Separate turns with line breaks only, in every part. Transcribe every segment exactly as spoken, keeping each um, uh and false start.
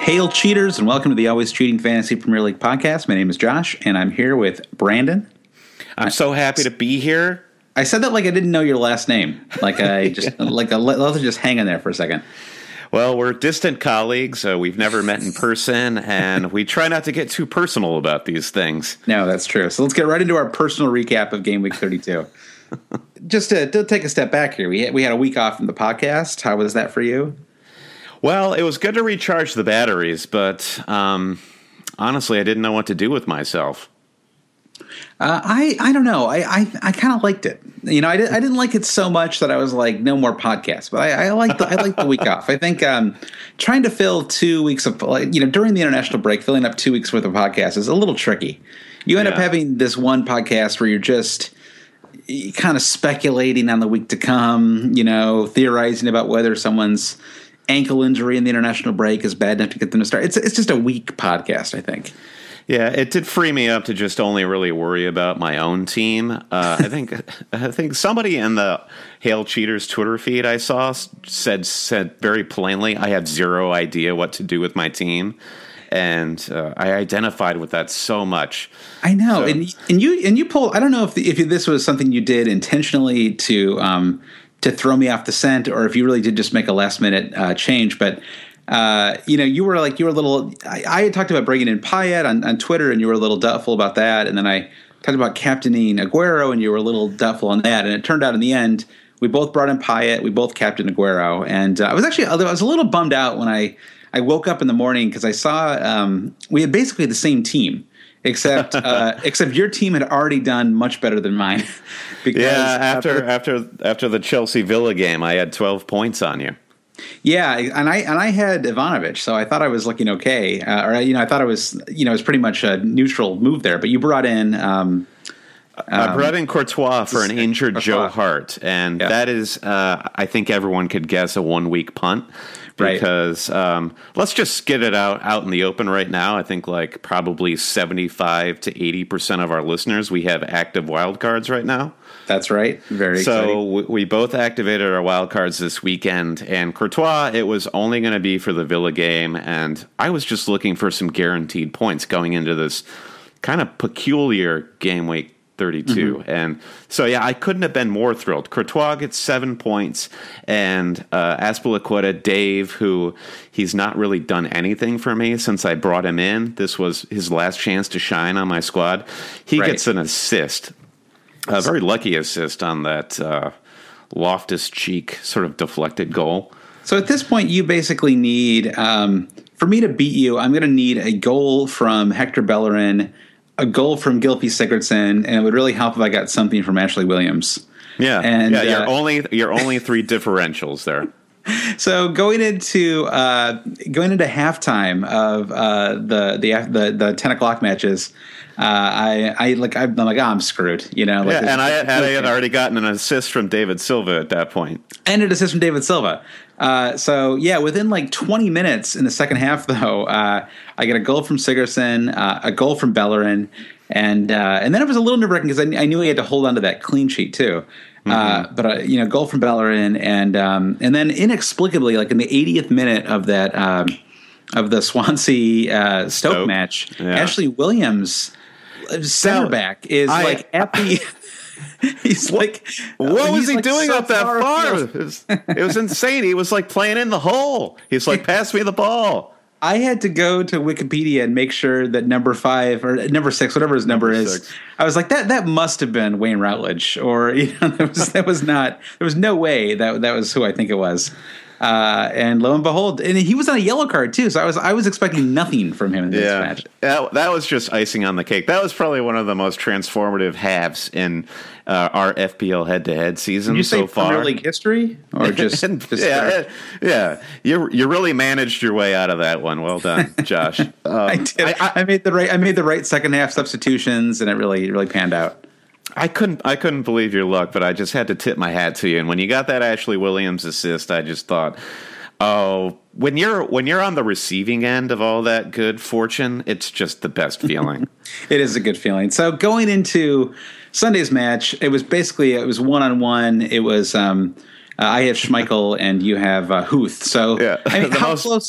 Hail cheaters, and welcome to the Always Cheating Fantasy Premier League podcast. My name is Josh, and I'm here with Brandon.
I'm so happy to be here.
I said that like I didn't know your last name. Like I just yeah. like a, let, let's just hang in there for a second.
Well, we're distant colleagues. Uh, we've never met in person, and we try not to get too personal about these things.
No, that's true. So let's get right into our personal recap of Game Week thirty-two. Just to, to take a step back here, we had, we had a week off from the podcast. How was that for you?
Well, it was good to recharge the batteries, but um, honestly, I didn't know what to do with myself.
Uh, I I don't know. I I, I kind of liked it. You know, I, did, I didn't like it so much that I was like, no more podcasts. But I, I liked the, I liked the week off. I think um, trying to fill two weeks of like you know during the international break, filling up two weeks worth of podcasts is a little tricky. You end yeah. up having this one podcast where you're just kind of speculating on the week to come. You know, theorizing about whether someone's ankle injury in the international break is bad enough to get them to start. It's it's just a weak podcast, I think.
Yeah, it did free me up to just only really worry about my own team. Uh, I think I think somebody in the Hail Cheaters Twitter feed I saw said said very plainly, I have zero idea what to do with my team, and uh, I identified with that so much.
I know,
so,
and and you and you pulled. I don't know if the, if this was something you did intentionally to. Um, to throw me off the scent, or if you really did just make a last minute uh, change. But, uh, you know, you were like, you were a little, I, I had talked about bringing in Payet on, on Twitter, and you were a little doubtful about that. And then I talked about captaining Aguero, and you were a little doubtful on that. And it turned out in the end, we both brought in Payet, we both captained Aguero. And uh, I was actually, although I was a little bummed out when I, I woke up in the morning because I saw um, we had basically the same team. Except, uh, except your team had already done much better than mine.
Because yeah, after uh, after after the Chelsea Villa game, I had twelve points on you.
Yeah, and I and I had Ivanovic, so I thought I was looking okay. Uh, or you know, I thought it was you know it was pretty much a neutral move there. But you brought in. Um,
I brought in Courtois for an injured Courtois. Joe Hart, and yeah. that is, uh, I think everyone could guess, a one-week punt. Because right. um, let's just get it out, out in the open right now. I think like probably seventy-five to eighty percent of our listeners, we have active wildcards right now.
That's right. Very
so
exciting.
we, we both activated our wildcards this weekend. And Courtois, it was only going to be for the Villa game. And I was just looking for some guaranteed points going into this kind of peculiar game week thirty-two. Mm-hmm. And so, yeah, I couldn't have been more thrilled. Courtois gets seven points, and uh, Azpilicueta, Dave, who he's not really done anything for me since I brought him in. This was his last chance to shine on my squad. He right. gets an assist, a very lucky assist on that uh, Loftus-Cheek sort of deflected goal.
So at this point, you basically need, um, for me to beat you, I'm going to need a goal from Hector Bellerin, a goal from Gylfi Sigurdsson, and it would really help if I got something from Ashley Williams.
Yeah,
and
yeah, you're
uh,
only you're only three differentials there.
So going into uh, going into halftime of uh, the, the the the ten o'clock matches, uh, I I like I'm like oh, I'm screwed, you know. Like
yeah, and I, and I had already gotten an assist from David Silva at that point,
and an assist from David Silva. Uh, so yeah, within like twenty minutes in the second half, though, uh, I get a goal from Sigurdsson, uh, a goal from Bellerin, and uh, and then it was a little nerve wracking because I, I knew he had to hold on to that clean sheet too. Mm-hmm. Uh, but uh, you know, goal from Bellerin, and um, and then inexplicably, like in the eightieth minute of that um, of the Swansea uh, Stoke, Stoke match, yeah. Ashley Williams, center back, is I, like at the. He's
what,
like,
what was he
like
doing
so
up that far? far? It, was, it was insane. He was like playing in the hole. He's like, pass me the ball.
I had to go to Wikipedia and make sure that number five or number six, whatever his number, number is, six. I was like, that that must have been Wayne Routledge, or you know, that was that was not. There was no way that that was who I think it was. Uh, and lo and behold, and he was on a yellow card too. So I was I was expecting nothing from him in this
yeah,
match.
That, that was just icing on the cake. That was probably one of the most transformative halves in uh, our F P L head-to-head season
Did you
so
say
far.
Premier League history, or just, just
yeah, yeah. You you really managed your way out of that one. Well done, Josh. Um,
I did. I, I, I made the right. I made the right second half substitutions, and it really really panned out.
I couldn't I couldn't believe your luck, but I just had to tip my hat to you. And when you got that Ashley Williams assist, I just thought, oh, when you're when you're on the receiving end of all that good fortune, it's just the best feeling.
It is a good feeling. So going into Sunday's match, it was basically it was one on one. It was um, uh, I have Schmeichel and you have uh, Huth. So
yeah.
I mean, how
most,
close?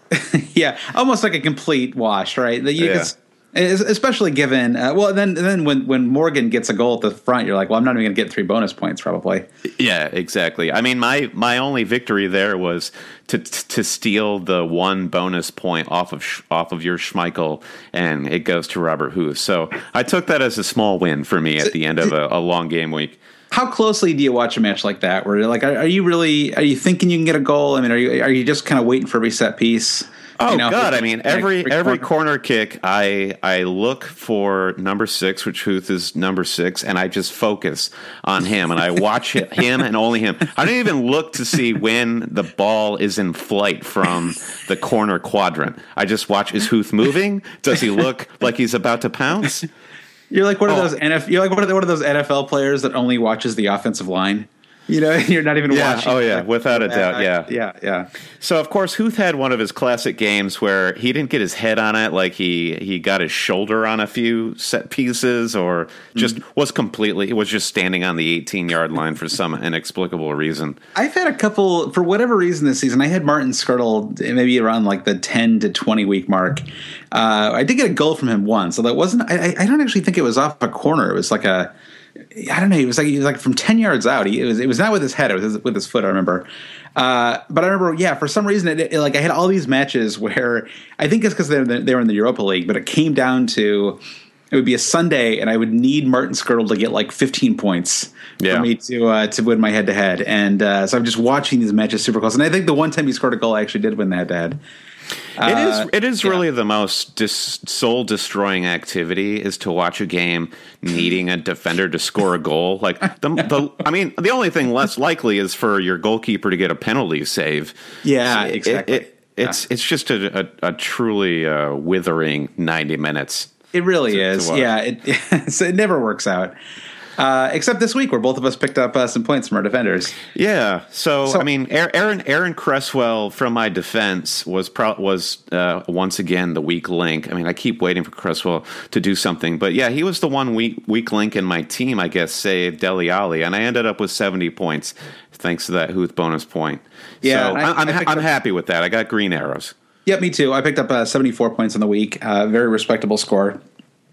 Yeah, almost like a complete wash, right? That you
Yeah.
could, especially given uh, well, then then when when Morgan gets a goal at the front, you're like, well, I'm not even going to get three bonus points, probably.
Yeah, exactly. I mean, my my only victory there was to to steal the one bonus point off of Sch- off of your Schmeichel, and it goes to Robert Huth. So I took that as a small win for me at the end of a, a long game week.
How closely do you watch a match like that? Where you're like, are, are you really? Are you thinking you can get a goal? I mean, are you are you just kind of waiting for every set piece?
Oh
You know,
God! I mean, every
every
every
corner.
corner kick, I I look for number six, which Huth is number six, and I just focus on him, and I watch it, him and only him. I don't even look to see when the ball is in flight from the corner quadrant. I just watch: is Huth moving? Does he look like he's about to pounce?
You're like one of
Oh.
those N F. You're like one of the, one of those N F L players that only watches the offensive line. You know, you're not even
Yeah.
watching.
Oh yeah.
like,
Without a
the
doubt.
back.
Yeah.
Yeah, yeah.
So of course, Huth had one of his classic games where he didn't get his head on it, like he he got his shoulder on a few set pieces, or just
Mm-hmm.
was completely he was just standing on the eighteen yard line for some inexplicable reason.
I've had a couple, for whatever reason this season, I had Martin Skirtle maybe around like the ten to twenty week mark. Uh, I did get a goal from him once, so that wasn't, I, I don't actually think it was off a corner. It was like a, I don't know, it was like, it was like from ten yards out. He, it was, it was not with his head, it was his, with his foot, I remember. Uh, but I remember, yeah, for some reason, it, it, like I had all these matches where I think it's because they were, they were in the Europa League, but it came down to, it would be a Sunday, and I would need Martin Skirtle to get like fifteen points
Yeah.
for me to uh, to win my head to head, and uh, so I'm just watching these matches super close. And I think the one time he scored a goal, I actually did win the head to head.
It is it is
yeah.
really the most dis- soul destroying activity is to watch a game needing a defender to score a goal. Like the, the I mean, the only thing less likely is for your goalkeeper to get a penalty save.
Yeah,
It-
exactly.
It, it, it's it's just a, a, a truly uh, withering ninety minutes.
It really
to
is.
watch.
Yeah, it so it never works out. Uh, except this week, where both of us picked up uh, some points from our defenders.
Yeah. So,
So-
I mean, Aaron Aaron Cresswell from my defense was pro- was uh, once again the weak link. I mean, I keep waiting for Cresswell to do something, but yeah, he was the one weak weak link in my team. I guess save Dele Alli, and I ended up with seventy points thanks to that Huth bonus point.
Yeah,
so
I-
I, I'm
I
ha-
picked
I'm
up-
happy with that. I got green arrows.
Yep, me too. I picked up uh, seventy-four points on the week. Uh, very respectable score.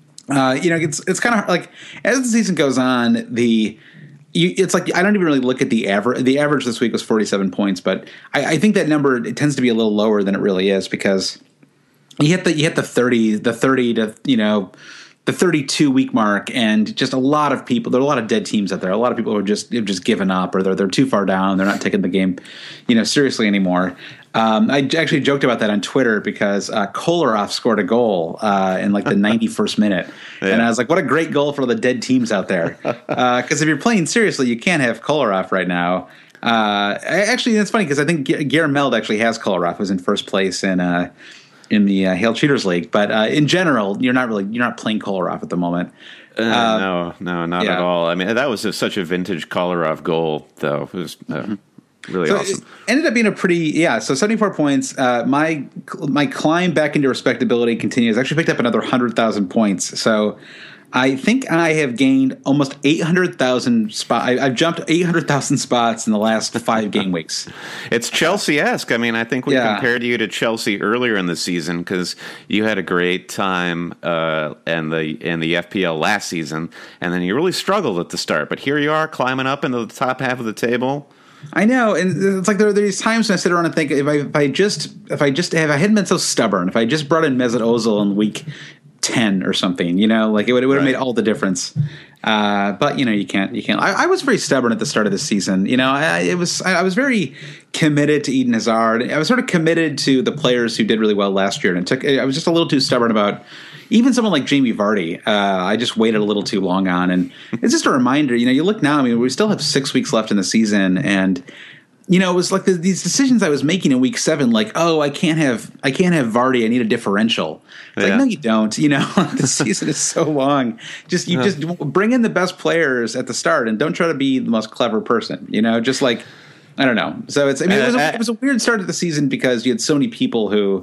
Uh, you know, it's it's kind of like as the season goes on, the you, it's like I don't even really look at the average. The average this week was forty-seven points, but I, I think that number it tends to be a little lower than it really is because you hit the you hit the thirty the thirty to you know the thirty-two week mark, and just a lot of people. There are a lot of dead teams out there. A lot of people who are just have just given up, or they're they're too far down. They're not taking the game, you know, seriously anymore. Um, I actually joked about that on Twitter because uh, Kolarov scored a goal uh, in like the ninety-first minute,
Yeah.
and I was like, "What a great goal for the dead teams out there!" Because if you're playing seriously, you can't have Kolarov right now. Uh, I- actually, that's funny because I think G- Guillermo Meld actually has Kolarov, who's in first place in uh, in the uh, Hail Cheaters League. But uh, in general, you're not really you're not playing Kolarov at the moment.
Uh, no, no, not
yeah.
at all. I mean, that was a, such a vintage Kolarov goal, though. It was uh, really
So
awesome.
it ended up being a pretty yeah. So seventy-four points. Uh, my my climb back into respectability continues. I actually picked up another hundred thousand points. So I think I have gained almost eight hundred thousand spot. I, I've jumped eight hundred thousand spots in the last five game weeks.
It's Chelsea-esque. I mean, I think we
Yeah.
compared you to Chelsea earlier in the season because you had a great time uh, in the in the F P L last season, and then you really struggled at the start. But here you are, climbing up into the top half of the table.
I know, and it's like there are these times when I sit around and think if I if I just if I just if I hadn't been so stubborn, if I just brought in Mesut Ozil in week ten or something, you know, like it would it would have
Right.
made all the difference. Uh, but you know, you can't you can't. I, I was very stubborn at the start of the season. You know, I, it was I, I was very committed to Eden Hazard. I was sort of committed to the players who did really well last year, and it took. I was just a little too stubborn about. Even someone like Jamie Vardy, uh, I just waited a little too long on. And it's just a reminder, you know, you look now, I mean, we still have six weeks left in the season. And, you know, it was like the, these decisions I was making in week seven, like, oh, I can't have, I can't have Vardy. I need a differential. It's
Yeah.
like, no, you don't. You know, the season is so long. Just, you just bring in the best players at the start and don't try to be the most clever person, you know, just like, I don't know. So it's, I mean, it was, a, it was a weird start to the season because you had so many people who,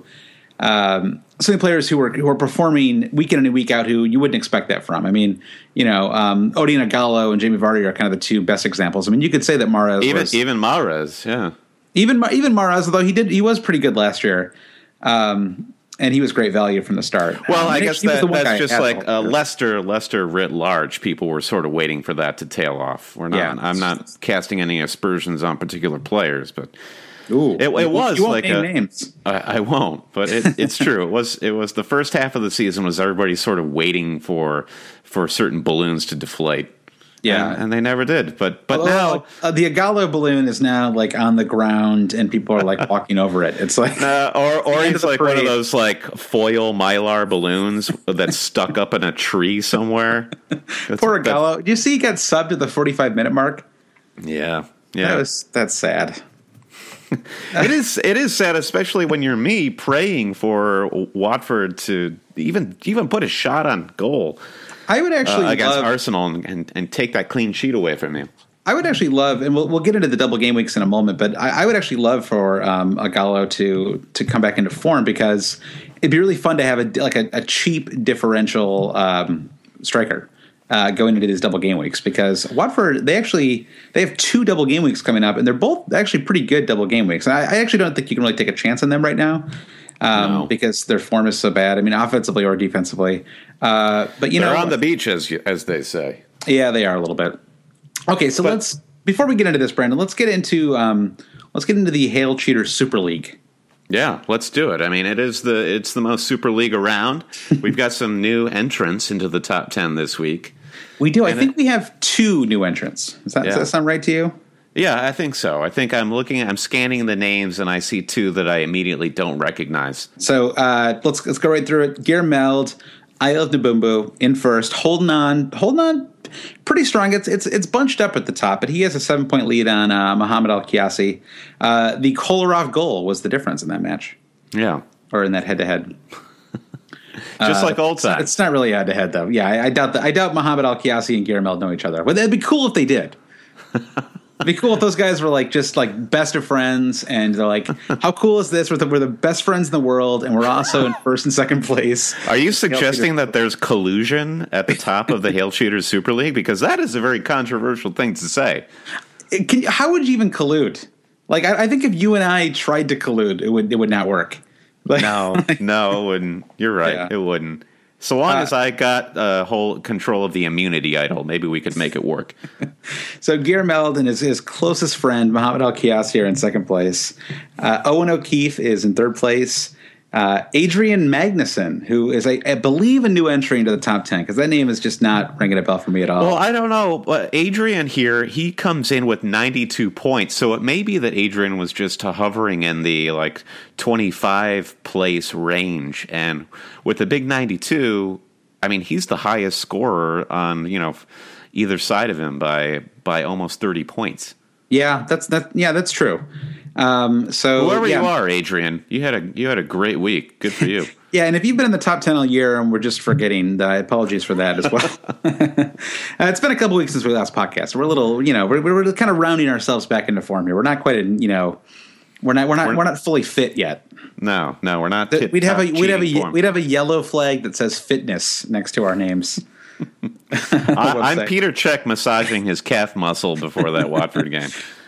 um, so many players who were who were performing week in and week out who you wouldn't expect that from. I mean, you know, um, Odin Agallo and Jamie Vardy are kind of the two best examples. I mean, you could say that Mahrez
Even
was
even Mahrez, yeah.
even even Mahrez, although he did he was pretty good last year. Um, and he was great value from the start.
Well,
um,
I
he,
guess
he was
that,
the one
that's
guy
just
I
like
had
uh,
for.
Leicester, Leicester writ large. People were sort of waiting for that to tail off. We're not.
Yeah.
I'm not casting any aspersions on particular players, but
Ooh,
it, it
you,
was
you won't
like
name
a,
names.
I, I won't, but it, it's true. It was. It was the first half of the season was everybody sort of waiting for for certain balloons to deflate.
Yeah,
and, and they never did. But but
well,
now
uh, the Igalo balloon is now like on the ground, and people are like walking over it. It's like
uh, or or
end
it's
of the
like one of
parade.
those like foil mylar balloons that's stuck up in a tree somewhere. That's-
poor
that's-
Igalo. Do you see he got subbed at the forty-five minute mark?
Yeah, yeah.
That was that's sad.
It is. It is sad, especially when you're me praying for Watford to even even put a shot on goal
I would actually
uh, against
love,
Arsenal and, and and take that clean sheet away from you.
I would actually love, and we'll we'll get into the double game weeks in a moment, but I, I would actually love for um, Igalo to to come back into form because it'd be really fun to have a like a, a cheap differential um, striker. Uh, going into these double game weeks because Watford they actually they have two double game weeks coming up and they're both actually pretty good double game weeks. And I, I actually don't think you can really take a chance on them right now um,
No.
because their form is so bad. I mean, offensively or defensively. Uh, but you
They're
know,
on the beach, as you, as they say.
yeah, they are a little bit. Okay, so
But-
let's before we get into this, Brandon, let's get into um, let's get into the Hail Cheaters Super League.
Yeah, let's do it. I mean, it is the it's the most Super League around. We've got some new entrants into the top ten this week.
We do. I
And
think
it-
we have two new entrants. Does that,
Yeah.
does that sound right to you?
Yeah, I think so. I think I'm looking, I'm scanning the names, and I see two that I immediately don't recognize.
So uh, let's let's go right through it. Gear Meld, I Love Nabumbu in first, holding on, holding on, pretty strong. It's it's it's bunched up at the top, but he has a seven point lead on uh, Mohamed Al Kiasi. Uh, the Kolarov goal was the difference in that match,
Yeah,
or in that head to head.
just like old
It's not,
times.
it's not really head to head though. Yeah, I, I doubt that. I doubt Mohamed Al Kiasi and Gear Meld know each other, but it'd be cool if they did. It'd be cool if those guys were like just like best of friends, and they're like, "How cool is this? We're the, we're the best friends in the world, and we're also in first and second place."
Are you suggesting that there's collusion at the top of the Hail Cheaters Super League? Because that is a very controversial thing to say.
It can, how would you even collude? Like, I, I think if you and I tried to collude, it would it would not work. Like,
No, no, it wouldn't. You're right.
Yeah.
It wouldn't. So long
Uh,
as I got uh, whole control of the immunity idol, maybe we could make it work.
So Gear Meld and his, his closest friend, Mohamed Al Kiasi, are in second place. Uh, Owen O'Keefe is in third place. Uh, Adrian Magnuson, who is, I, I believe, a new entry into the top ten, because that name is just not ringing a bell for me at all.
Well, I don't know. But Adrian here, he comes in with ninety-two points. So it may be that Adrian was just hovering in the like twenty-five place range. And with the big ninety-two, I mean, he's the highest scorer on, you know, either side of him by by almost thirty points.
yeah, that's that. Yeah, that's true. Um, so
Whoever
yeah.
you are, Adrian, you had a you had a great week. Good for you.
Yeah, and if you've been in the top ten all year and we're just forgetting, uh, apologies for that as well. uh, it's been a couple weeks since we last podcast. We're a little, you know, we're, we're kind of rounding ourselves back into form here. We're not quite, in, you know, we're not we're not we're,
We're-
not fully fit yet.
No, no, we're not.
Th-
tit-
We'd have a
top
we'd have a
cheating form.
we'd have a yellow flag that says fitness next to our names.
I, I'm
website.
Peter Cech massaging his calf muscle before that Watford game.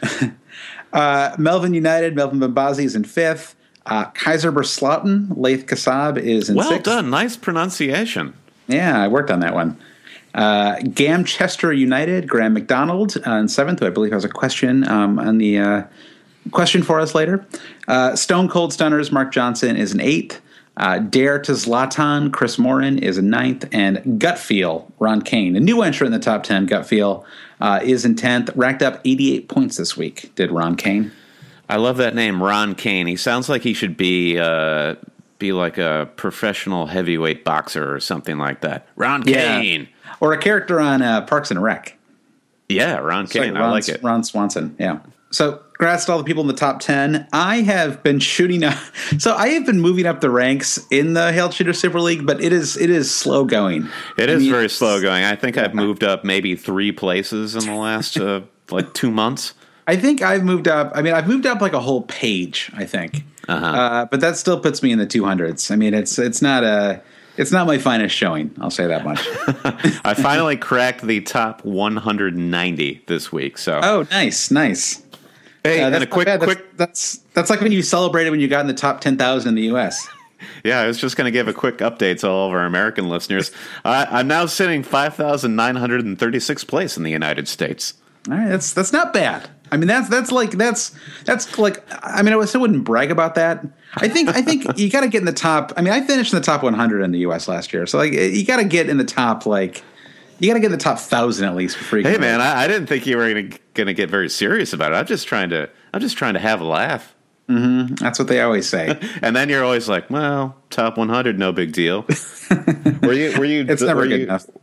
Uh, Melvin United, Melvin Bambazi is in fifth. Uh, Kaiser Berslauten, Laith Kassab is in
Well
sixth.
done, nice pronunciation.
Yeah, I worked on that one. Uh, Gamchester United, Graham McDonald uh, in seventh, who I believe has a question um, on the uh, question for us later. Uh, Stone Cold Stunners, Mark Johnson is in eighth. Uh, Dare to Zlatan, Chris Morin is in ninth. And Gut Feel, Ron Kane, a new entrant in the top ten, Gut Feel, uh, is in tenth. Racked up eighty-eight points this week, did Ron Kane.
I love that name, Ron Kane. He sounds like he should be uh, be like a professional heavyweight boxer or something like that. Ron
Yeah.
Kane.
Or a character on uh, Parks and Rec.
Yeah, Ron Kane.
Ron,
I like it.
Ron Swanson, yeah. So, congrats to all the people in the top ten. I have been shooting up. So, I have been moving up the ranks in the Hail Cheater Super League, but it is it is slow going.
It
I
is
mean,
very slow going. I think I've moved up maybe three places in the last uh, like two months.
I think I've moved up. I mean, I've moved up like a whole page, I think.
Uh-huh.
Uh, but that still puts me in the two hundreds. I mean, it's it's not a it's not my finest showing. I'll say that much.
I finally cracked the top one hundred ninety this week. So
Oh, nice, nice.
Hey,
uh,
and
that's
a quick,
that's,
quick.
That's that's like when you celebrated when you got in the top ten thousand in the U S.
Yeah, I was just going to give a quick update to all of our American listeners. I, I'm now sitting five thousand nine hundred thirty-sixth place in the United States.
All right, that's that's not bad. I mean, that's that's like that's that's like. I mean, I still wouldn't brag about that. I think I think you got to get in the top. I mean, I finished in the top one hundred in the U S last year, so like you got to get in the top like you got to get in the top thousand at least before you.
Hey, man, I, I didn't think you were going to get very serious about it. I'm just trying to. I'm just trying to have a laugh.
Mm-hmm. That's what they always say.
And then you're always like, "Well, top one hundred, no big deal." were you? Were you?
It's never
were
good
you,
enough.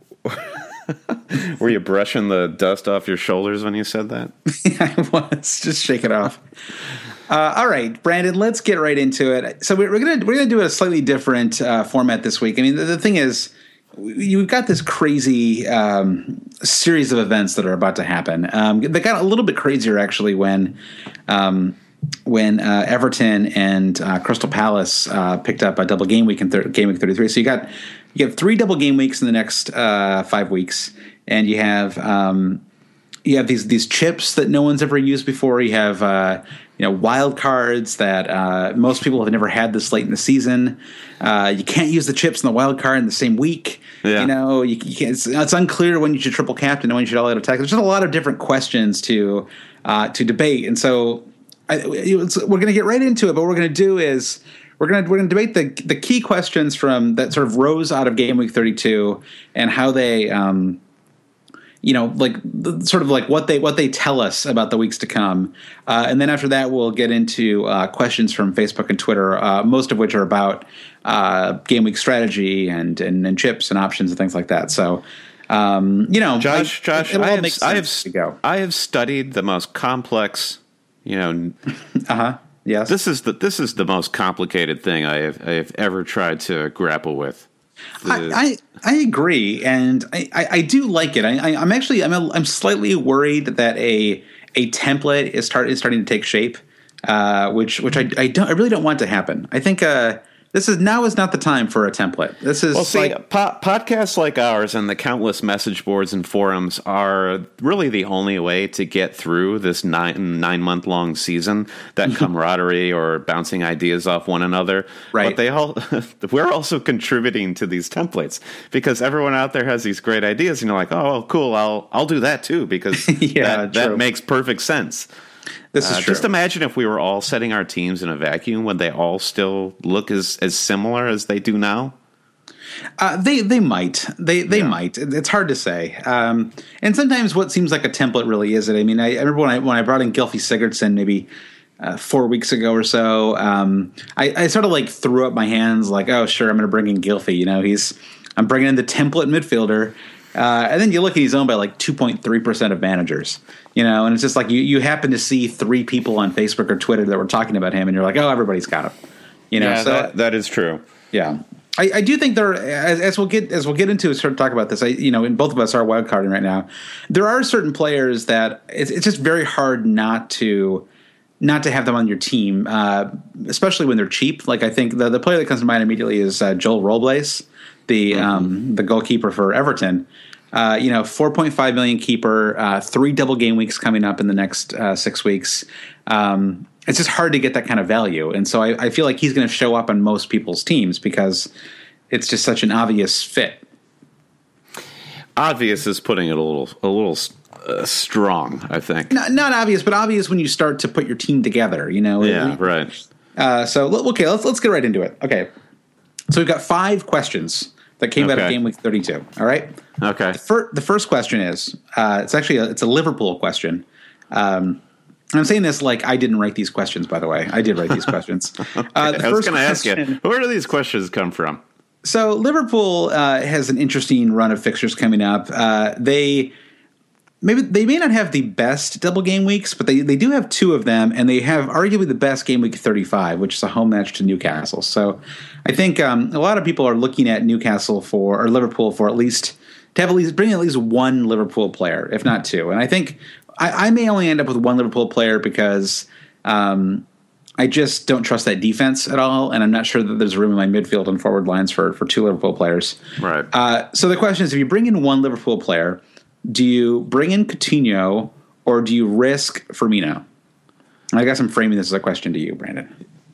Were you brushing the dust off your shoulders when you said that?
Yeah, I was. Just shake it off. Uh, all right, Brandon, let's get right into it. So we're, we're gonna we're gonna do a slightly different uh, format this week. I mean, the, the thing is, you've got this crazy um, series of events that are about to happen. Um, they got a little bit crazier actually when. Um, when uh, Everton and uh, Crystal Palace uh, picked up a double game week in thir- game week thirty-three. So you got you have three double game weeks in the next uh, five weeks, and you have um, you have these these chips that no one's ever used before. You have uh, you know wild cards that uh, most people have never had this late in the season. Uh, you can't use the chips and the wild card in the same week. Yeah. You know, you, you can't, it's, it's unclear when you should triple captain and when you should all out attack. There's just a lot of different questions to uh, to debate, and so. I, we're going to get right into it, but what we're going to do is we're going to we're going to debate the the key questions from that sort of rose out of Game Week thirty-two and how they, um, you know, like the, sort of like what they what they tell us about the weeks to come, uh, and then after that we'll get into uh, questions from Facebook and Twitter, uh, most of which are about uh, Game Week strategy and, and and chips and options and things like that. So. Um, you know,
Josh,
I,
Josh, I have, I have,
to go.
I have studied the most complex. You know,
uh huh. Yes.
This is the this is the most complicated thing I have I have ever tried to grapple with.
The, I, I I agree, and I, I, I do like it. I, I I'm actually I'm a, I'm slightly worried that a a template is start is starting to take shape, uh, which which I I don't I really don't want to happen. I think uh this is now is not the time for a template. This is
well, see,
like,
po- podcasts like ours and the countless message boards and forums are really the only way to get through this nine nine month long season. That camaraderie or bouncing ideas off one another,
right?
But they all we're also contributing to these templates because everyone out there has these great ideas, and you're like, oh, cool, I'll I'll do that too because
yeah,
that, that makes perfect sense.
This is
uh,
true.
Just imagine if we were all setting our teams in a vacuum, would they all still look as, as similar as they do now?
Uh, they they might. They they
yeah.
might. It's hard to say. Um, and sometimes what seems like a template really isn't. I mean, I, I remember when I when I brought in Gylfi Sigurdsson maybe uh, four weeks ago or so. Um, I, I sort of like threw up my hands, like, oh sure, I'm going to bring in Gylfi. You know, he's I'm bringing in the template midfielder. Uh, and then you look at he's owned by like two point three percent of managers, you know, and it's just like you, you happen to see three people on Facebook or Twitter that were talking about him and you're like, oh, everybody's got him, you know.
Yeah,
so
that, that is true.
Yeah. I, I do think there, as, as we'll get as we'll get into sort of talk about this, I, you know, and both of us are wild carding right now. There are certain players that it's, it's just very hard not to not to have them on your team, uh, especially when they're cheap. Like I think the the player that comes to mind immediately is uh, Joel Robles, the mm-hmm. um, the goalkeeper for Everton. Uh, you know, four point five million keeper, uh, three double game weeks coming up in the next uh, six weeks. Um, it's just hard to get that kind of value. And so I, I feel like he's going to show up on most people's teams because it's just such an obvious fit.
Obvious is putting it a little, a little uh, strong, I think.
Not, not obvious, but obvious when you start to put your team together, you know?
Yeah,
it,
right.
Uh, so, okay, let's, let's get right into it. Okay. So we've got five questions that came okay. out of Game Week thirty-two. All right.
Okay.
The, fir- the first question is uh, it's actually a, it's a Liverpool question. Um, and I'm saying this like I didn't write these questions, by the way. I did write these questions.
okay.
uh, the
I was going to
question,
ask you, where do these questions come from?
So Liverpool uh, has an interesting run of fixtures coming up. Uh, they maybe they may not have the best double game weeks, but they, they do have two of them, and they have arguably the best game week thirty-five, which is a home match to Newcastle. So I think um, a lot of people are looking at Newcastle for or Liverpool for at least to have at least bring at least one Liverpool player, if not two. And I think I, I may only end up with one Liverpool player because um, I just don't trust that defense at all, and I'm not sure that there's room in my midfield and forward lines for for two Liverpool players.
Right.
Uh, so the question is, if you bring in one Liverpool player, do you bring in Coutinho or do you risk Firmino? I guess I'm framing this as a question to you, Brandon.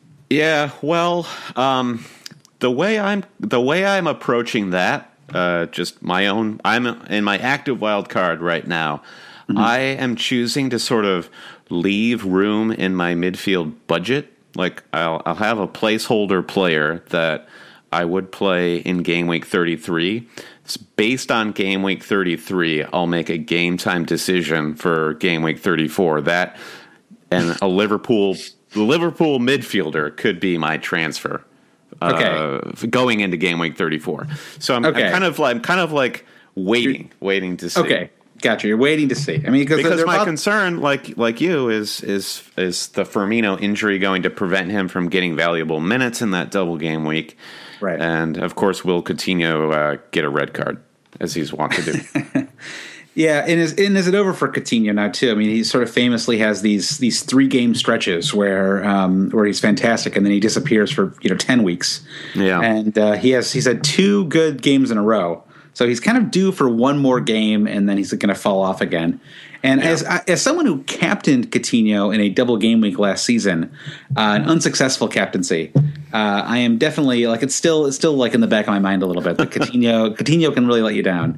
Yeah, well, um, the way I'm the way I'm approaching that, uh, just my own. I'm in my active wild card right now. Mm-hmm. I am choosing to sort of leave room in my midfield budget. Like I'll I'll have a placeholder player that I would play in game week thirty-three. It's based on game week thirty-three, I'll make a game time decision for game week thirty-four. That and a Liverpool Liverpool midfielder could be my transfer. Okay. Uh, going into game week thirty-four. So I'm, okay. I'm kind of like I'm kind of like waiting, You're, waiting to see.
Okay. Gotcha. You're waiting to see. I mean,
because my
about-
concern, like like you, is is is the Firmino injury going to prevent him from getting valuable minutes in that double game week?
Right.
And of course, will Coutinho uh, get a red card as he's wont to do?
Yeah, and is and is it over for Coutinho now too? I mean, he sort of famously has these these three game stretches where um, where he's fantastic, and then he disappears for you know ten weeks.
Yeah,
and uh, he has he's had two good games in a row. So he's kind of due for one more game, and then he's going to fall off again. And yeah. as as someone who captained Coutinho in a double game week last season, uh, an unsuccessful captaincy, uh, I am definitely like it's still it's still like in the back of my mind a little bit that Coutinho Coutinho can really let you down.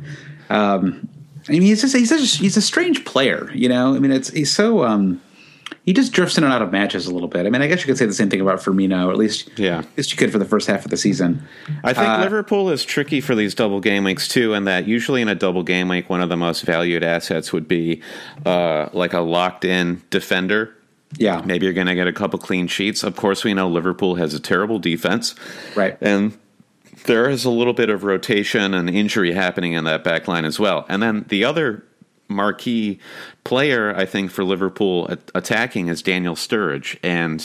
Um, I mean, he's just he's such a, he's a strange player, you know. I mean, it's he's so. Um, He just drifts in and out of matches a little bit. I mean, I guess you could say the same thing about Firmino, or at least,
yeah.
at least you could for the first half of the season.
I think
uh,
Liverpool is tricky for these double game weeks, too, and that usually in a double game week, one of the most valued assets would be uh, like a locked-in defender.
Yeah.
Maybe you're going to get a couple clean sheets. Of course, we know Liverpool has a terrible defense.
Right.
And there is a little bit of rotation and injury happening in that back line as well. And then the other marquee player, I think, for Liverpool at- attacking is Daniel Sturridge. And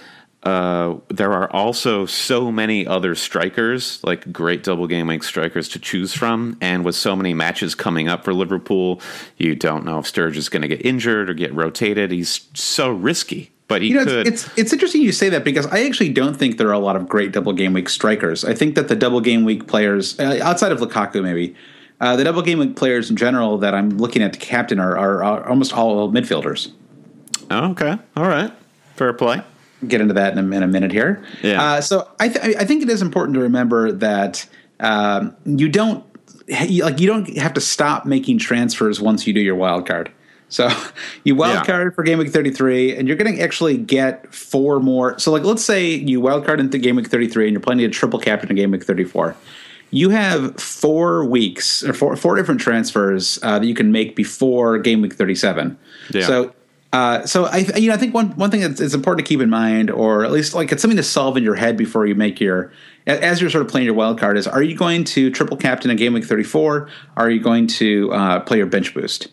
uh, there are also so many other strikers, like great double game week strikers to choose from. And with so many matches coming up for Liverpool, you don't know if Sturridge is going to get injured or get rotated. He's so risky. But he
you know,
could.
It's, it's it's interesting you say that because I actually don't think there are a lot of great double game week strikers. I think that the double game week players, uh, outside of Lukaku maybe, Uh, the double game week players in general that I'm looking at to captain are, are, are almost all midfielders.
Oh, okay. All right. Fair play.
Get into that in a, in a minute here.
Yeah.
Uh, so I, th- I think it is important to remember that um, you don't like you don't have to stop making transfers once you do your wild card. So you wild yeah. card for game week thirty-three, and you're going to actually get four more. So like let's say you wild card into game week thirty-three, and you're planning to triple captain in game week thirty-four. You have four weeks or four four different transfers uh, that you can make before game week thirty-seven.
Yeah.
So, uh, so I you know I think one one thing that's it's important to keep in mind, or at least like it's something to solve in your head before you make your as you're sort of playing your wild card is: are you going to triple captain in game week thirty-four? Are you going to uh, play your bench boost?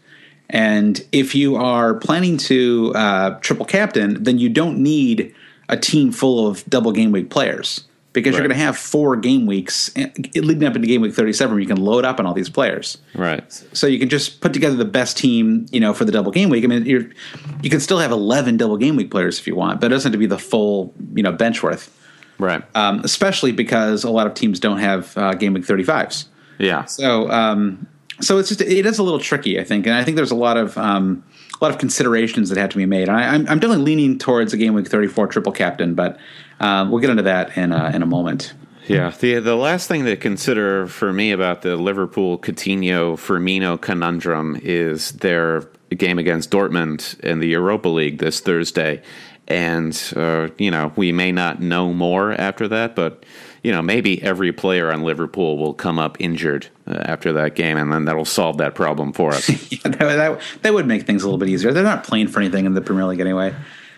And if you are planning to uh, triple captain, then you don't need a team full of double game week players. Because right. you're going to have four game weeks leading up into game week thirty-seven where you can load up on all these players.
Right.
So you can just put together the best team, you know, for the double game week. I mean, you're, you can still have eleven double game week players if you want, but it doesn't have to be the full, you know, bench worth.
Right.
Um, especially because a lot of teams don't have uh, game week thirty-fives.
Yeah.
So, um, so it's just it is a little tricky, I think, and I think there's a lot of um, a lot of considerations that have to be made. I, I'm, I'm definitely leaning towards a game week thirty-four triple captain, but uh, we'll get into that in uh, in a moment.
Yeah, the the last thing to consider for me about the Liverpool Coutinho Firmino conundrum is their game against Dortmund in the Europa League this Thursday, and uh, you know we may not know more after that, but. You know, maybe every player on Liverpool will come up injured uh, after that game, and then that'll solve that problem for us.
yeah, that, that, that would make things a little bit easier. They're not playing for anything in the Premier League anyway.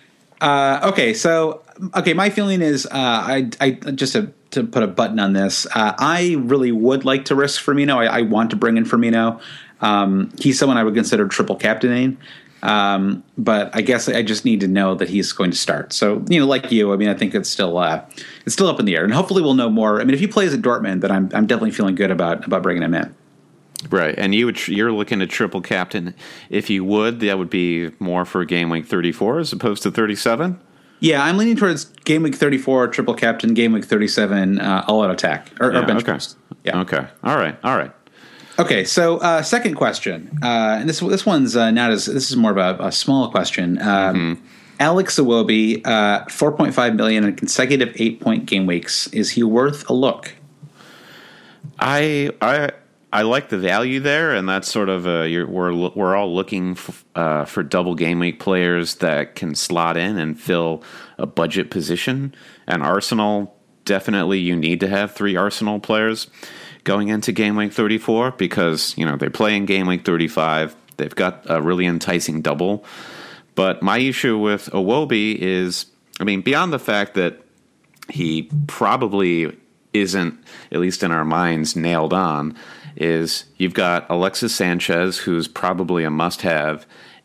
Uh, okay, so okay, my feeling is, uh, I, I just to, to put a button on this, uh, I really would like to risk Firmino. I, I want to bring in Firmino. Um, he's someone I would consider triple captaining. Um, but I guess I just need to know that he's going to start. So, you know, like you, I mean, I think it's still uh, it's still up in the air, and hopefully we'll know more. I mean, if he plays at Dortmund, then I'm I'm definitely feeling good about about bringing him in.
Right, and you would you're looking at triple captain. If you would, that would be more for game week thirty-four as opposed to thirty-seven.
Yeah, I'm leaning towards game week thirty-four triple captain, game week thirty-seven uh, all out attack or,
yeah,
or bench
okay.
boost. Yeah.
Okay. All right. All right.
Okay, so uh, second question, uh, and this this one's uh, not as this is more of a, a small question. Um, mm-hmm. Alex Iwobi, uh, four point five million in consecutive eight-point game weeks. Is he worth a look?
I I I like the value there, and that's sort of a, you're, we're we're all looking f- uh, for double game week players that can slot in and fill a budget position. And Arsenal, definitely, you need to have three Arsenal players going into game week thirty-four because you know they play in game week thirty-five. They've got a really enticing double. But my issue with Iwobi is, I mean, beyond the fact that he probably isn't, at least in our minds, nailed on, is you've got Alexis Sanchez, who's probably a must-have,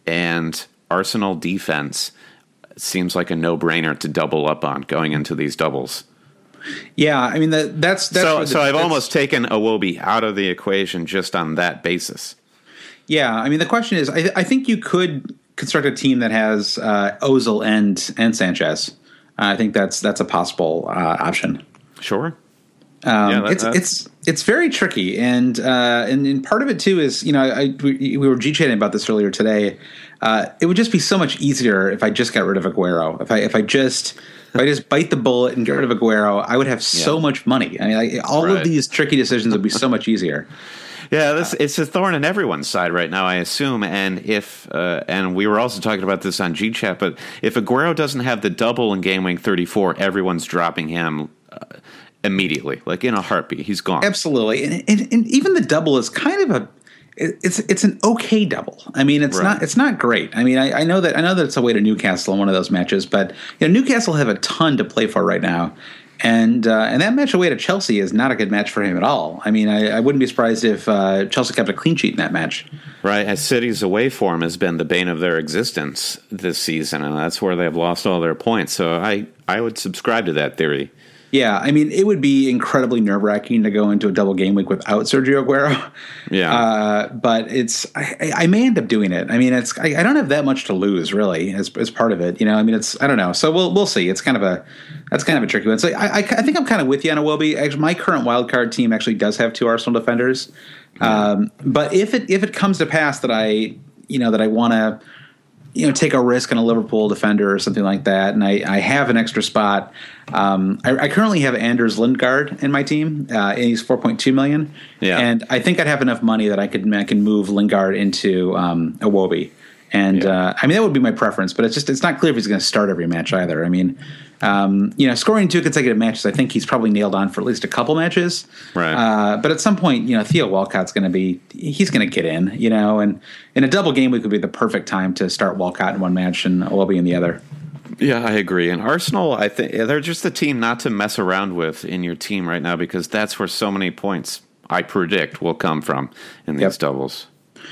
and Arsenal defense seems like a no-brainer to double up on going into these doubles.
Yeah, I mean, that, that's... that's
so
the,
so I've
that's,
almost taken Iwobi out of the equation just on that basis.
Yeah, I mean, the question is, I, I think you could construct a team that has uh, Ozil and, and Sanchez. Uh, I think that's that's a possible uh, option.
Sure.
Um,
yeah, that,
it's it's it's very tricky, and uh, and, and part of it too is, you know, I, we, we were g-chatting about this earlier today. Uh, it would just be so much easier if I just got rid of Aguero. If I if I just if I just bite the bullet and get rid of Aguero, I would have so yeah. much money. I mean, I, all right. of these tricky decisions would be so much easier.
Yeah, this, it's a thorn in everyone's side right now, I assume. And if uh, and we were also talking about this on G-Chat, but if Aguero doesn't have the double in game week thirty-four, everyone's dropping him uh, immediately, like in a heartbeat. He's gone.
Absolutely, and, and, and even the double is kind of a it's it's an okay double. I mean, it's right. not it's not great. I mean, I, I know that I know that it's away to Newcastle in one of those matches, but you know, Newcastle have a ton to play for right now. And uh, and that match away to Chelsea is not a good match for him at all. I mean, I, I wouldn't be surprised if uh, Chelsea kept a clean sheet in that match.
Right, as City's away form has been the bane of their existence this season, and that's where they've lost all their points. So I, I would subscribe to that theory.
Yeah, I mean, it would be incredibly nerve-wracking to go into a double game week without Sergio Aguero.
Yeah,
uh, but it's I, I may end up doing it. I mean, it's I, I don't have that much to lose really as as part of it. You know, I mean, it's I don't know. So we'll we'll see. It's kind of a that's kind of a tricky one. So I I, I think I'm kind of with you on Iwobi. Actually, my current wildcard team actually does have two Arsenal defenders. Yeah. Um, but if it if it comes to pass that I you know that I want to. you know, take a risk on a Liverpool defender or something like that, and I, I have an extra spot. Um, I, I currently have Anders Lindgaard in my team, uh, and he's four point two million.
Yeah, and
I think I'd have enough money that I could I can move Lingard into um, Iwobi, and yeah. uh, I mean that would be my preference. But it's just it's not clear if he's going to start every match either. I mean, um, you know, scoring two consecutive matches, I think he's probably nailed on for at least a couple matches.
Right.
Uh, but at some point, you know, Theo Walcott's going to be he's going to get in, you know, and in a double game week would be the perfect time to start Walcott in one match and Iwobi in the other.
Yeah, I agree. And Arsenal, I think they're just the team not to mess around with in your team right now because that's where so many points I predict will come from in these yep. doubles.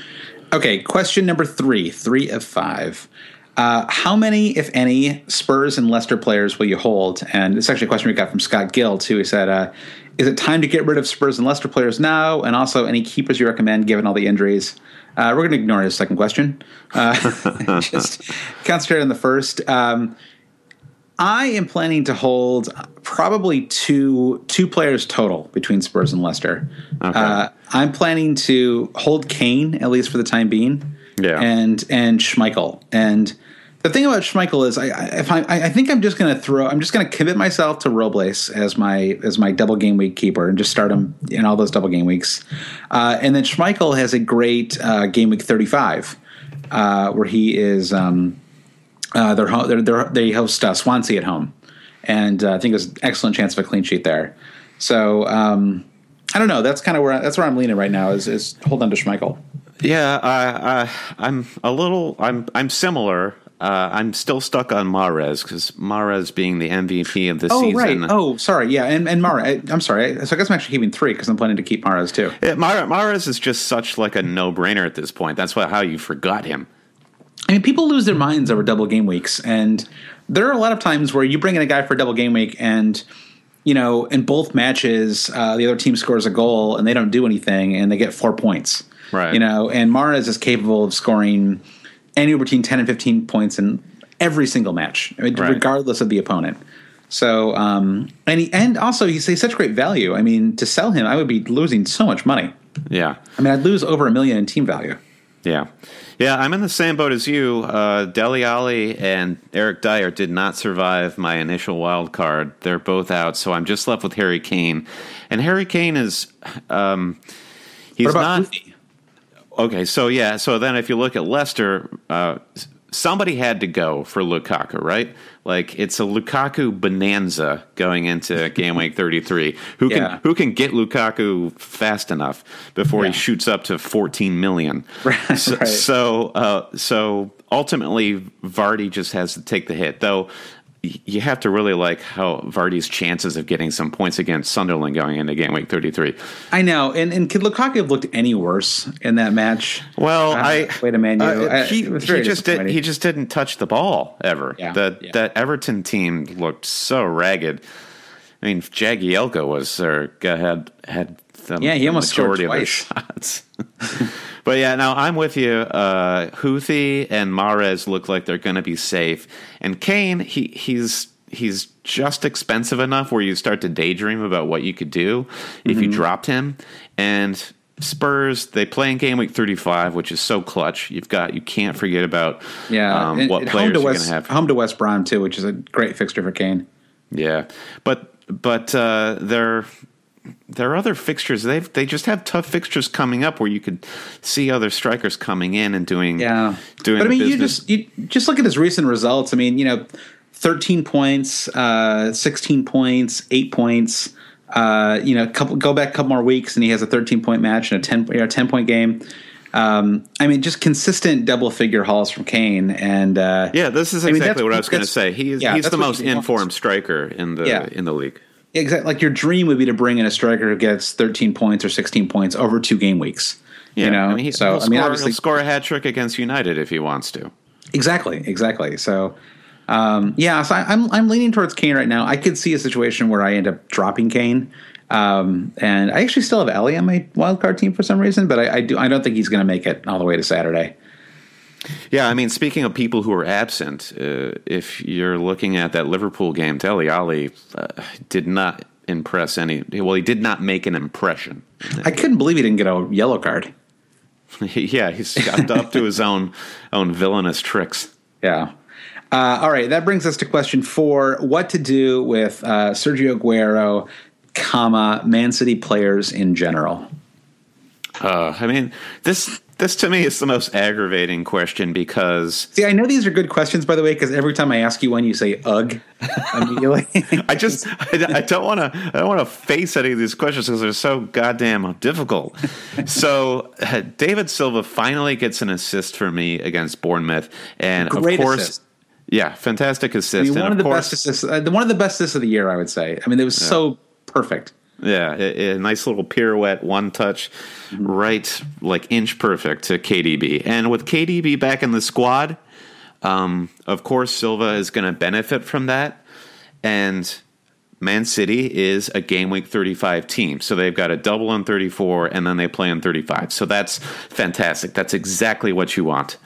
Okay, question number three, three of five. Uh, how many, if any, Spurs and Leicester players will you hold? And it's actually a question we got from Scott Gill, too. He said, uh, is it time to get rid of Spurs and Leicester players now? And also, any keepers you recommend given all the injuries? Uh, we're going to ignore his second question. Uh, just concentrate on the first. Um, I am planning to hold probably two two players total between Spurs and Leicester.
Okay.
Uh, I'm planning to hold Kane, at least for the time being.
Yeah.
And and Schmeichel. And the thing about Schmeichel is, I, I if I, I think I'm just going to throw, I'm just going to commit myself to Robles as my as my double game week keeper and just start him in all those double game weeks. Uh, and then Schmeichel has a great uh, game week thirty-five, uh, where he is um, uh, they're, they're, they're they host uh, Swansea at home, and uh, I think there's an excellent chance of a clean sheet there. So um, I don't know. That's kind of where I, that's where I'm leaning right now. Is is hold on to Schmeichel.
Yeah, I, I, I'm a little. I'm I'm similar. Uh, I'm still stuck on Mahrez because Mahrez being the M V P of the
oh,
season.
Oh right. Oh sorry. Yeah, and and Mahrez. I'm sorry. So I guess I'm actually keeping three because I'm planning to keep Mahrez too.
Yeah, Mahrez, Mahrez is just such like a no brainer at this point. That's what, how you forgot him.
I mean, people lose their minds over double game weeks, and there are a lot of times where you bring in a guy for a double game week and. You know, in both matches, uh, the other team scores a goal and they don't do anything, and they get four points.
Right.
You know, and Mahrez is capable of scoring anywhere between ten and fifteen points in every single match, I mean,
right.
regardless of the opponent. So, um, and he, and also he's, he's such great value. I mean, to sell him, I would be losing so much money.
Yeah.
I mean, I'd lose over a million in team value.
Yeah. Yeah, I'm in the same boat as you. Uh, Dele Alli and Eric Dyer did not survive my initial wild card. They're both out, so I'm just left with Harry Kane. And Harry Kane is um, he's
what about
not
Luffy?
Okay. So yeah, so then if you look at Leicester, uh, somebody had to go for Lukaku, right? Like it's a Lukaku bonanza going into game week thirty-three. Who can
Yeah.
who can get Lukaku fast enough before
Yeah.
he shoots up to fourteen million?
Right,
So
right.
so, uh, so ultimately, Vardy just has to take the hit, though. y- You have to really like how Vardy's chances of getting some points against Sunderland going into game week thirty-three.
I know, and and could Lukaku have looked any worse in that match?
Well,
Uh,
I
wait a minute.
uh,
I-
he
it was
he
very
just did
disappointing.
he just didn't touch the ball ever.
Yeah,
that
yeah.
that Everton team looked so ragged. I mean, Jagielka was or had had the
Yeah, he almost scored
majority of their
twice.
shots. But yeah, now I'm with you. Uh, Houthi and Mahrez look like they're going to be safe, and Kane he he's. He's just expensive enough where you start to daydream about what you could do if
Mm-hmm.
you dropped him. And Spurs, they play in game week thirty-five, which is so clutch. You've got you can't forget about
Yeah,
um,
and-
what
and
players
home to
you're going
West,
to have.
home to West Brom too, which is a great fixture for Kane.
Yeah, but but uh, there there are other fixtures. They they just have tough fixtures coming up where you could see other strikers coming in and doing
Yeah,
doing.
but I mean,
the
you
business.
just you just look at his recent results. I mean, you know, thirteen points, uh, sixteen points, eight points. Uh, you know, couple go back a couple more weeks, and he has a thirteen point match and a ten you know, ten point game. Um, I mean, just consistent double figure hauls from Kane, and uh,
Yeah, this is
I mean,
exactly
that's-
what I was going to
that's-
say. He is
yeah,
he's
that's
the
what
most
you want.
informed striker in the
Yeah.
in the league.
exactly like your dream would be to bring in a striker who gets thirteen points or sixteen points over two game weeks.
Yeah,
You know,
I mean, he,
so
he'll
I mean,
score,
obviously,
he'll score a hat trick against United if he wants to.
exactly, exactly. So, um, yeah, so I, I'm I'm leaning towards Kane right now. I could see a situation where I end up dropping Kane, um, and I actually still have Ellie on my wild card team for some reason, but I, I do I don't think he's going to make it all the way to Saturday.
Yeah, I mean, speaking of people who are absent, uh, if you're looking at that Liverpool game, Dele Alli uh, did not impress any. Well, he did not make an impression.
I couldn't believe he didn't get a yellow card.
Yeah, he's got up to his own own villainous tricks.
Yeah. Uh, all right, that brings us to question four: what to do with uh, Sergio Aguero, comma Man City players in general?
Uh, I mean, this this to me is the most aggravating question because
See, I know these are good questions, by the way, because every time I ask you one, you say "ugh" immediately.
I just I, I don't want to I don't want to face any of these questions because they're so goddamn difficult. So uh, David Silva finally gets an assist for me against Bournemouth, and
Great
of course,
assist.
yeah, fantastic assist.
I mean,
and
one of,
of
the
course,
best assists, uh, one of the best assists of the year, I would say. I mean, it was so perfect.
yeah, a, a nice little pirouette, one touch, right, like inch perfect to K D B, and with K D B back in the squad. Um, of course, Silva is going to benefit from that. And Man City is a game week thirty-five team. So they've got a double on thirty-four, and then they play on thirty-five. So that's fantastic. That's exactly what you want.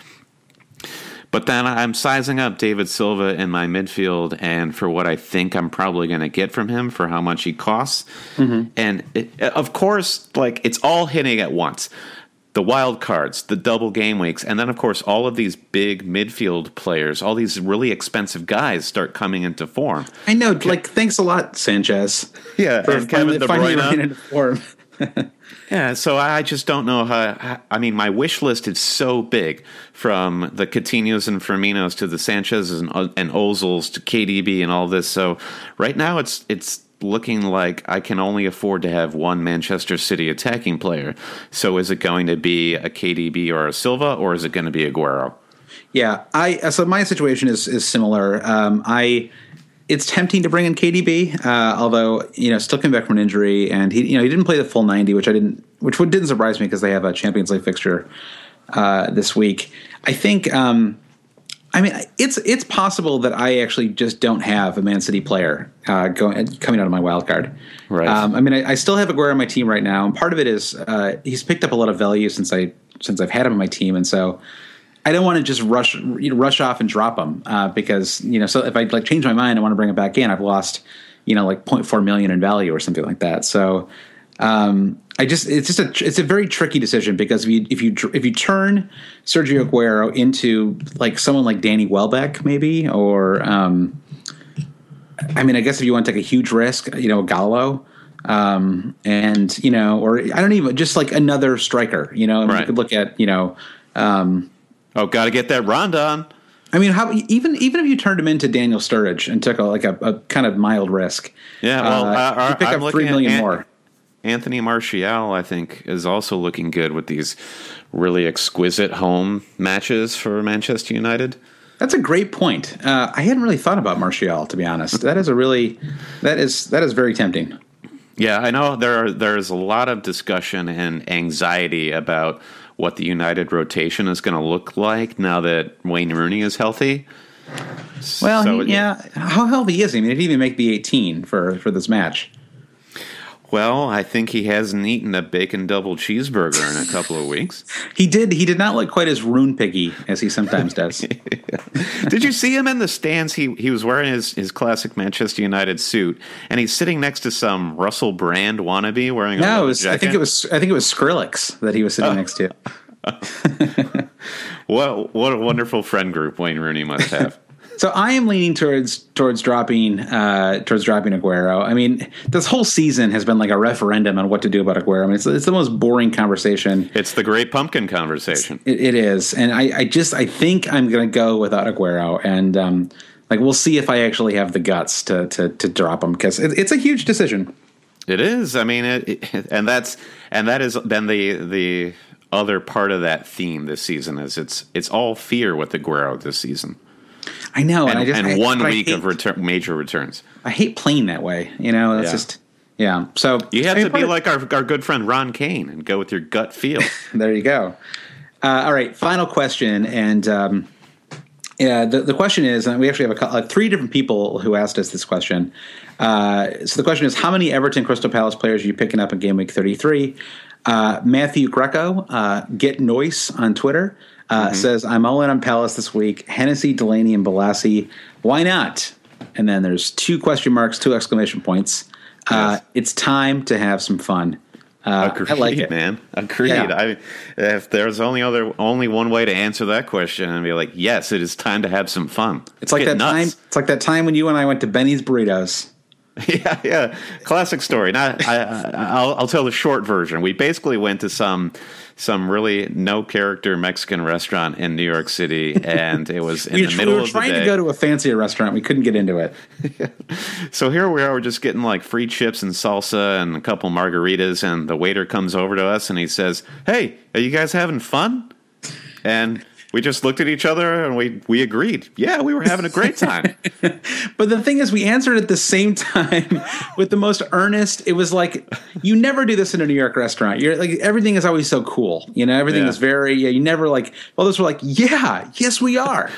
But then I'm sizing up David Silva in my midfield and for what I think I'm probably going to get from him for how much he costs. Mm-hmm. And it, of course, like it's all hitting at once. The wild cards, the double game weeks, and then, of course, all of these big midfield players, all these really expensive guys start coming into form.
I know. Like, thanks a lot, Sanchez.
Yeah,
for
and Kevin
finally,
De
finally
Bruyne.
running into form.
Yeah, so I just don't know how. I mean, my wish list is so big, from the Coutinhos and Firminos to the Sanchez's and, and Ozils to K D B and all this. So right now, it's it's looking like I can only afford to have one Manchester City attacking player. So is it going to be a K D B or a Silva, or is it going to be Aguero?
Yeah, I so my situation is is similar. Um, I it's tempting to bring in K D B, uh, although you know still coming back from an injury, and he you know he didn't play the full ninety, which I didn't, which didn't surprise me because they have a Champions League fixture uh, this week. I think. Um, I mean, it's it's possible that I actually just don't have a Man City player uh, going coming out of my wild card.
Right.
Um, I mean, I, I still have Aguero on my team right now, and part of it is uh, he's picked up a lot of value since I since I've had him on my team, and so I don't want to just rush you know, rush off and drop him uh, because you know. So if I like change my mind, I want to bring him back in. I've lost you know like zero point four million in value or something like that. So Um, I just it's just a it's a very tricky decision because if you if you if you turn Sergio Aguero into like someone like Danny Welbeck maybe or um, I mean I guess if you want to take a huge risk, you know, Gallo, um, and you know, or I don't even just like another striker, you know, I mean,
right.
You could look at you know, um,
oh, got to get that Rondon.
I mean, how even even if you turned him into Daniel Sturridge and took a, like a, a kind of mild risk,
yeah, well,
uh,
uh,
you pick
I'm
up three million
at,
more.
Anthony Martial, I think, is also looking good with these really exquisite home matches for Manchester United.
That's a great point. Uh, I hadn't really thought about Martial, to be honest. That is a really that is that is very tempting.
Yeah, I know there are, there's a lot of discussion and anxiety about what the United rotation is going to look like now that Wayne Rooney is healthy.
Well,
so,
he, yeah, how healthy is he? I mean, did he even make the eighteen for, for this match?
Well, I think he hasn't eaten a bacon double cheeseburger in a couple of weeks.
He did. He did not look quite as rune piggy as he sometimes does.
Did you see him in the stands? He he was wearing his, his classic Manchester United suit, and he's sitting next to some Russell Brand wannabe wearing a
no,
leather
it was,
jacket.
I think it was. I think it was Skrillex that he was sitting oh. next to.
What what a wonderful friend group Wayne Rooney must have.
So I am leaning towards towards dropping uh, towards dropping Aguero. I mean, this whole season has been like a referendum on what to do about Aguero. I mean, it's, it's the most boring conversation.
It's the great pumpkin conversation.
It, it is, and I, I just I think I'm going to go without Aguero, and um, like we'll see if I actually have the guts to to, to drop him because it, it's a huge decision.
It is. I mean, it, it, and that's and that has been the the other part of that theme this season is it's it's all fear with Aguero this season.
I know,
and,
and, I just,
and
I,
one
I
week
hate,
of return, major returns.
I hate playing that way. You know, it's
yeah.
just yeah. So
you have
I mean,
to be
of,
like our our good friend Ron Kane and go with your gut feel.
There you go. Uh, all right, final question, and um, yeah, the the question is, and we actually have a, uh, three different people who asked us this question. Uh, so the question is, how many Everton Crystal Palace players are you picking up in game week thirty-three? Uh, Matthew Greco, uh, Get Noise on Twitter. Uh, mm-hmm. Says, I'm all in on Palace this week. Hennessy, Delaney, and Balassi. Why not? And then there's two question marks, two exclamation points. Uh, yes. It's time to have some fun. Uh,
Agreed,
I like it,
man. Agreed.
Yeah.
I, if there's only other only one way to answer that question, and be like, yes, it is time to have some fun.
It's like
Get
that
nuts.
time. It's like that time when you and I went to Benny's Burritos.
Yeah, yeah. Classic story. Not, I, I, I'll, I'll tell the short version. We basically went to some some really no character Mexican restaurant in New York City, and it was in
we
the middle
we were
of the day.
trying to go to a fancier restaurant. We couldn't get into it.
Yeah. So here we are. We're just getting like free chips and salsa and a couple margaritas, and the waiter comes over to us and he says, "Hey, are you guys having fun?" And we just looked at each other and we, we agreed. Yeah, we were having a great time.
But the thing is, we answered at the same time with the most earnest. It was like, you never do this in a New York restaurant. You're like, everything is always so cool. You know, everything
yeah.
is very, yeah, you never like, well, those were like, yeah, yes, we are.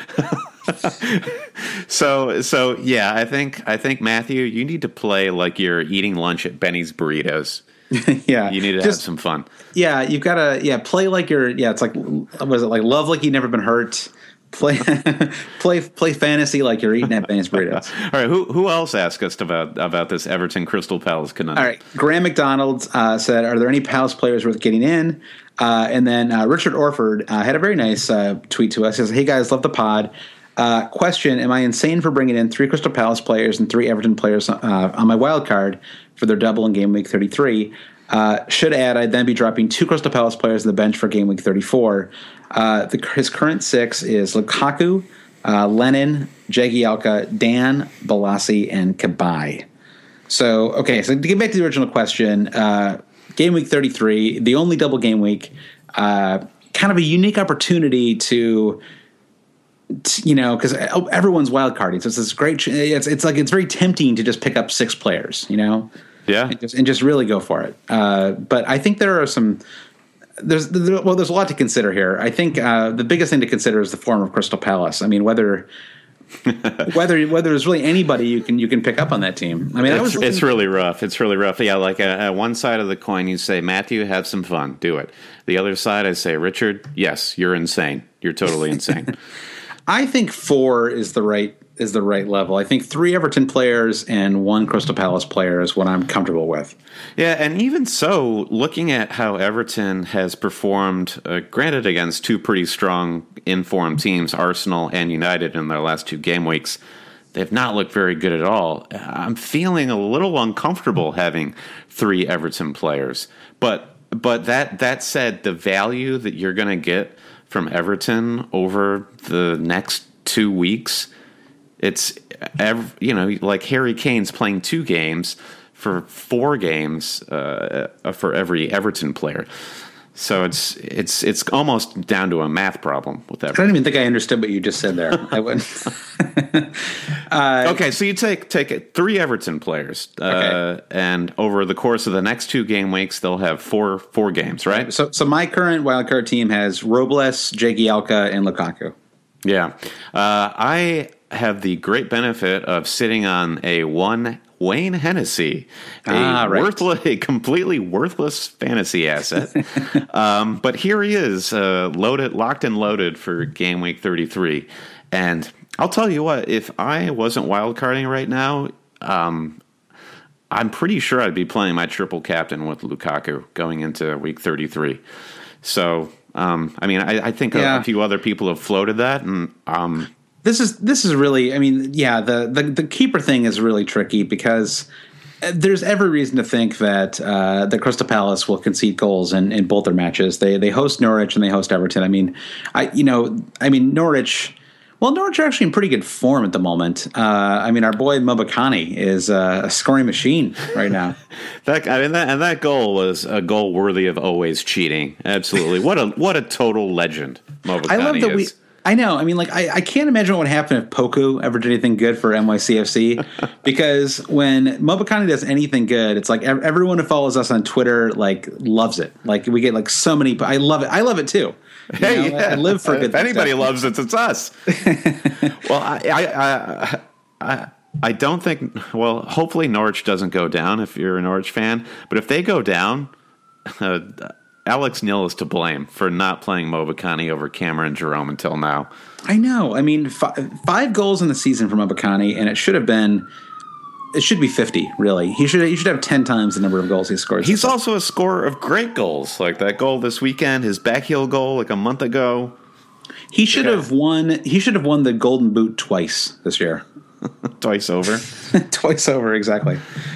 so, so yeah, I think, I think Matthew, you need to play like you're eating lunch at Benny's Burritos.
Yeah.
You need to
Just,
have some fun.
Yeah, you've got to yeah play like you're yeah. It's like was it like love like you've never been hurt. Play play play fantasy like you're eating at Benny's Burritos.
All right, who who else asked us about about this Everton Crystal Palace conundrum?
All right, Graham McDonald uh, said, "Are there any Palace players worth getting in?" Uh, and then uh, Richard Orford uh, had a very nice uh, tweet to us. He says, "Hey guys, love the pod. Uh, question: Am I insane for bringing in three Crystal Palace players and three Everton players uh, on my wild card for their double in game week thirty-three? Uh, should add, I'd then be dropping two Crystal Palace players on the bench for game week thirty-four. Uh, the, his current six is Lukaku, uh, Lennon, Jagielka, Dan, Balassi, and Cabaye. So, okay, so to get back to the original question, uh, game week thirty-three, the only double game week, uh, kind of a unique opportunity to, to you know, because everyone's wild carding, so it's this great. It's it's like it's very tempting to just pick up six players, you know.
Yeah,
and just, and just really go for it. Uh, but I think there are some. There's there, well, there's a lot to consider here. I think uh, the biggest thing to consider is the form of Crystal Palace. I mean, whether whether whether there's really anybody you can you can pick up on that team. I mean,
it's,
I was looking,
it's really rough. It's really rough. Yeah, like uh, at one side of the coin, you say, Matthew, have some fun, do it. The other side, I say, Richard, yes, you're insane. You're totally insane.
I think four is the right is the right level. I think three Everton players and one Crystal Palace player is what I'm comfortable with.
Yeah, and even so, looking at how Everton has performed, uh, granted against two pretty strong informed teams, Arsenal and United, in their last two game weeks, they've not looked very good at all. I'm feeling a little uncomfortable having three Everton players. But but that that said, the value that you're going to get from Everton over the next two weeks, it's, you know, like Harry Kane's playing two games for four games uh, for every Everton player. So it's it's it's almost down to a math problem with that.
I don't even think I understood what you just said there. I wouldn't.
uh, okay, so you take take it, three Everton players, uh, okay. and over the course of the next two game weeks, they'll have four four games, right?
So so my current wildcard team has Robles, Jagielka, and Lukaku.
Yeah, uh, I have the great benefit of sitting on a one Wayne Hennessy, a
ah, right.
worthless, a completely worthless fantasy asset. um, but here he is, uh, loaded, locked and loaded for game week thirty-three. And I'll tell you what, if I wasn't wildcarding right now, um, I'm pretty sure I'd be playing my triple captain with Lukaku going into week thirty-three. So, um, I mean, I, I think yeah. a, a few other people have floated that, and um,
This is this is really, I mean, yeah, the, the, the keeper thing is really tricky because there's every reason to think that uh, the Crystal Palace will concede goals in, in both their matches. They they host Norwich and they host Everton. I mean, I you know, I mean Norwich. Well, Norwich are actually in pretty good form at the moment. Uh, I mean, our boy Mobakani is uh, a scoring machine right now.
that I mean, that, and that goal was a goal worthy of always cheating. Absolutely, what a what a total legend Mobakani
I love that
is.
we. I know. I mean, like, I, I can't imagine what would happen if Poku ever did anything good for N Y C F C. Because when Mobakani does anything good, it's like everyone who follows us on Twitter, like, loves it. Like, we get, like, so many. I love it. I love it, too. You
hey,
know,
yeah.
I live for good
If anybody
stuff.
loves it, it's us. well, I, I, I, I, I don't think, well, hopefully Norwich doesn't go down if you're a Norwich fan. But if they go down, uh, Alex Neil is to blame for not playing Mobakani over Cameron Jerome until now.
I know. I mean, five, five goals in the season for Mobakani, and it should have been, it should be fifty. Really, he should he should have ten times the number of goals he scores.
He's also a scorer of great goals, like that goal this weekend, his backheel goal like a month ago.
He should yeah. have won. He should have won the Golden Boot twice this year.
Twice over.
Twice over, exactly.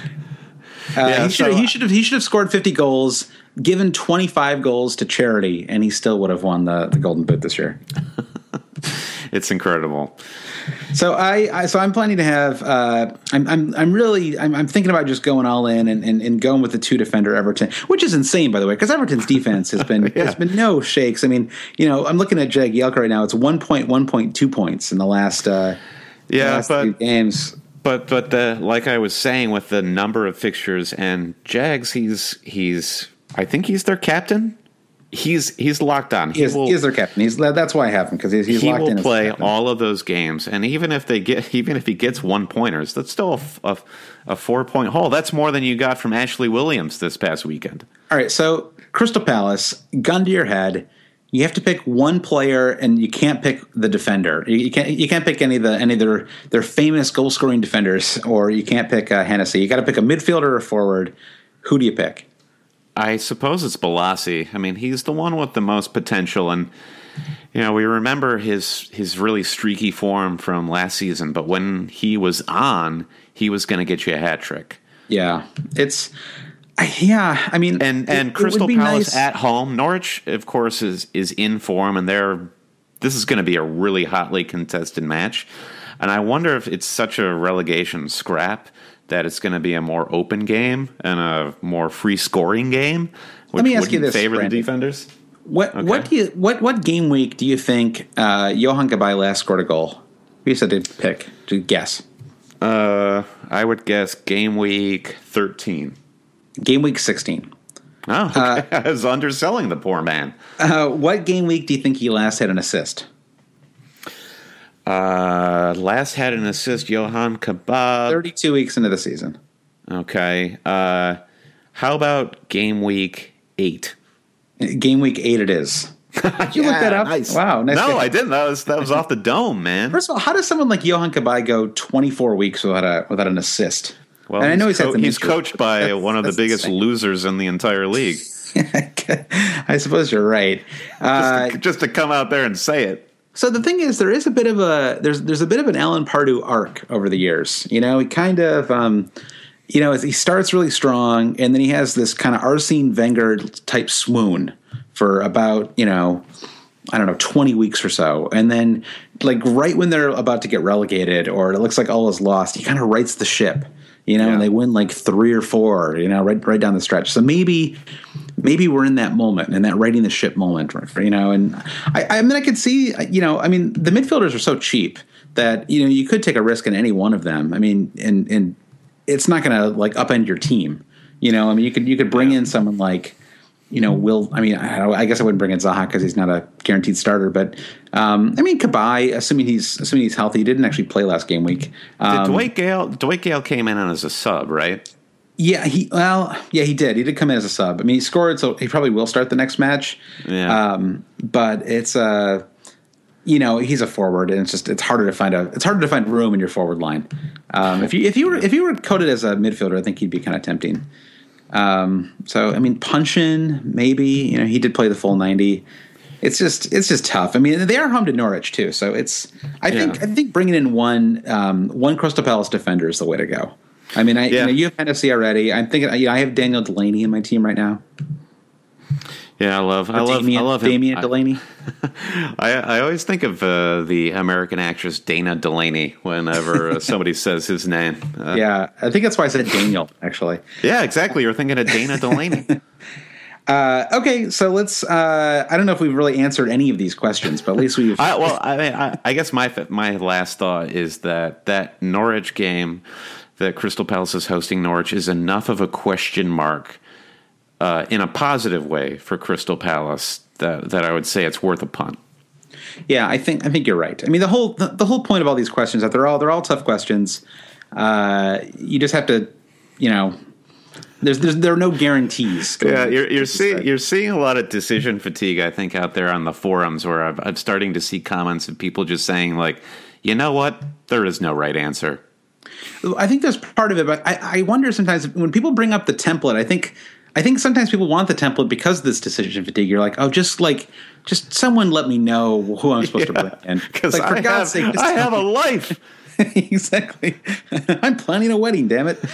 Uh,
yeah,
he should
so,
he should have he should have scored fifty goals, given twenty-five goals to charity, and he still would have won the, the Golden Boot this year.
It's incredible.
So I, I so I'm planning to have uh, I'm I'm I'm really I'm, I'm thinking about just going all in and, and, and going with the two defender Everton, which is insane by the way, because Everton's defense has been yeah. has been no shakes. I mean, you know, I'm looking at Jagielka right now. It's one point one point two points in the last uh,
yeah,
the last
but
few games.
But but the, like I was saying, with the number of fixtures and Jags, he's he's I think he's their captain. He's he's locked on.
He, he, is, will, he is their captain. He's that's why I have him because he's, he's
he
locked
will
in.
He will play all of those games, and even if they get even if he gets one pointers, that's still a, a, a four point haul. That's more than you got from Ashley Williams this past weekend.
All right, so Crystal Palace, gun to your head. You have to pick one player, and you can't pick the defender. You, you can't. You can't pick any of the any of their their famous goal scoring defenders, or you can't pick uh, Hennessy. You got to pick a midfielder or a forward. Who do you pick?
I suppose it's Balassi. I mean, he's the one with the most potential, and you know we remember his his really streaky form from last season. But when he was on, he was going to get you a hat trick.
Yeah, it's. I, yeah, I mean,
and and
it,
Crystal
it
Palace
nice.
at home. Norwich, of course, is is in form, and they're this is going to be a really hotly contested match. And I wonder if it's such a relegation scrap that it's going to be a more open game and a more free scoring game. Which
Let me ask you this:
favor
Brandon.
the defenders.
What okay. what do you what what game week do you think uh, Johan Gabai last scored a goal? You said to pick to guess.
Uh, I would guess game week thirteen.
Game week sixteen.
Oh, okay. uh, I was underselling the poor man.
Uh, what game week do you think he last had an assist?
Uh, last had an assist, Johan Kabab.
thirty-two weeks into the season.
Okay. Uh, how about game week eight?
Game week eight it is. Did you
yeah,
look that up?
Nice.
Wow. Nice
no,
guy.
I didn't. That was that was off the dome, man.
First of all, how does someone like Johan Cabaye go twenty-four weeks without a without an assist?
Well,
and I know he's,
co-
had
he's
injuries,
coached by
that's,
one of the biggest
insane.
losers in the entire league.
I suppose you're right. Uh,
just, to, just to come out there and say it.
So the thing is, there is a bit of a there's there's a bit of an Alan Pardew arc over the years. You know, he kind of um, you know he starts really strong, and then he has this kind of Arsene Wenger type swoon for about you know I don't know twenty weeks or so, and then like right when they're about to get relegated or it looks like all is lost, he kind of rights the ship. You know, yeah. and they win like three or four. You know, right right down the stretch. So maybe. Maybe we're in that moment, in that righting the ship moment, you know. And I, I mean, I could see, you know, I mean, the midfielders are so cheap that you know you could take a risk in any one of them. I mean, and and it's not going to like upend your team, you know. I mean, you could you could bring yeah. in someone like, you know, Will. I mean, I, I guess I wouldn't bring in Zaha because he's not a guaranteed starter. But um, I mean, Cabaye, assuming he's assuming he's healthy, he didn't actually play last game week. Um,
Did Dwight Gale? Dwight Gale came in as a sub, right?
Yeah, he well, yeah, he did. He did come in as a sub. I mean, he scored, so he probably will start the next match.
Yeah.
Um, but it's uh, you know, he's a forward, and it's just it's harder to find a it's harder to find room in your forward line. Um, if you if you were if you were coded as a midfielder, I think he'd be kind of tempting. Um, so I mean, Punchin, maybe you know he did play the full ninety. It's just it's just tough. I mean, they are home to Norwich too, so it's I think yeah. I think bringing in one um, one Crystal Palace defender is the way to go. I mean, I, yeah. you know, you have N F C already. I'm thinking, you know, I have Daniel Delaney in my team right now.
Yeah, I love,
or
I love,
Damian,
I love him.
Damian Delaney.
I, I always think of uh, the American actress Dana Delaney whenever uh, somebody says his name.
Uh, yeah, I think that's why I said Daniel. Actually.
Yeah, exactly. You're thinking of Dana Delaney.
Uh, okay, so let's. Uh, I don't know if we've really answered any of these questions, but at least we've.
I, well, I mean, I, I guess my my last thought is that that Norwich game that Crystal Palace is hosting Norwich is enough of a question mark uh, in a positive way for Crystal Palace that that I would say it's worth a punt.
Yeah, I think I think you're right. I mean, the whole the, the whole point of all these questions that they're all they're all tough questions. Uh, you just have to, you know. There's, there's there are no guarantees.
Yeah, you're you're seeing you're seeing a lot of decision fatigue, I think, out there on the forums where I've, I'm starting to see comments of people just saying like, you know what, there is no right answer.
I think there's part of it, but I, I wonder sometimes when people bring up the template. I think I think sometimes people want the template because of this decision fatigue. You're like, oh, just like just someone let me know who I'm supposed yeah, to bring in.
Because
like,
I, have, sake, I have a life.
Exactly. I'm planning a wedding, damn it.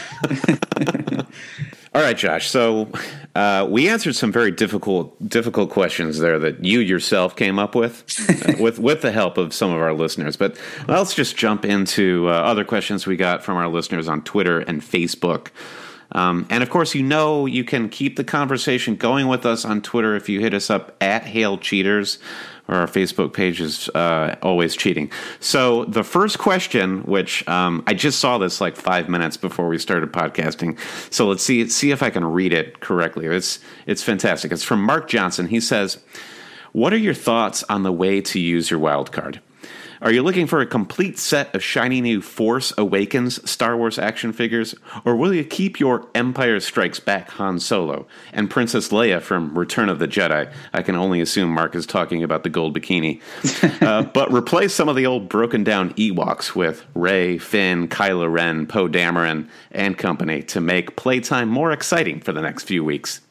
All right, Josh. So uh, we answered some very difficult difficult questions there that you yourself came up with, uh, with with the help of some of our listeners. But let's just jump into uh, other questions we got from our listeners on Twitter and Facebook. Um, and, of course, you know you can keep the conversation going with us on Twitter if you hit us up at Hail Cheaters, or our Facebook page is uh, Always Cheating. So the first question, which um, I just saw this like five minutes before we started podcasting, so let's see see if I can read it correctly. It's, it's fantastic. It's from Mark Johnson. He says, what are your thoughts on the way to use your wild card? Are you looking for a complete set of shiny new Force Awakens Star Wars action figures, or will you keep your Empire Strikes Back Han Solo and Princess Leia from Return of the Jedi? I can only assume Mark is talking about the gold bikini. uh, but replace some of the old broken down Ewoks with Rey, Finn, Kylo Ren, Poe Dameron, and company to make playtime more exciting for the next few weeks.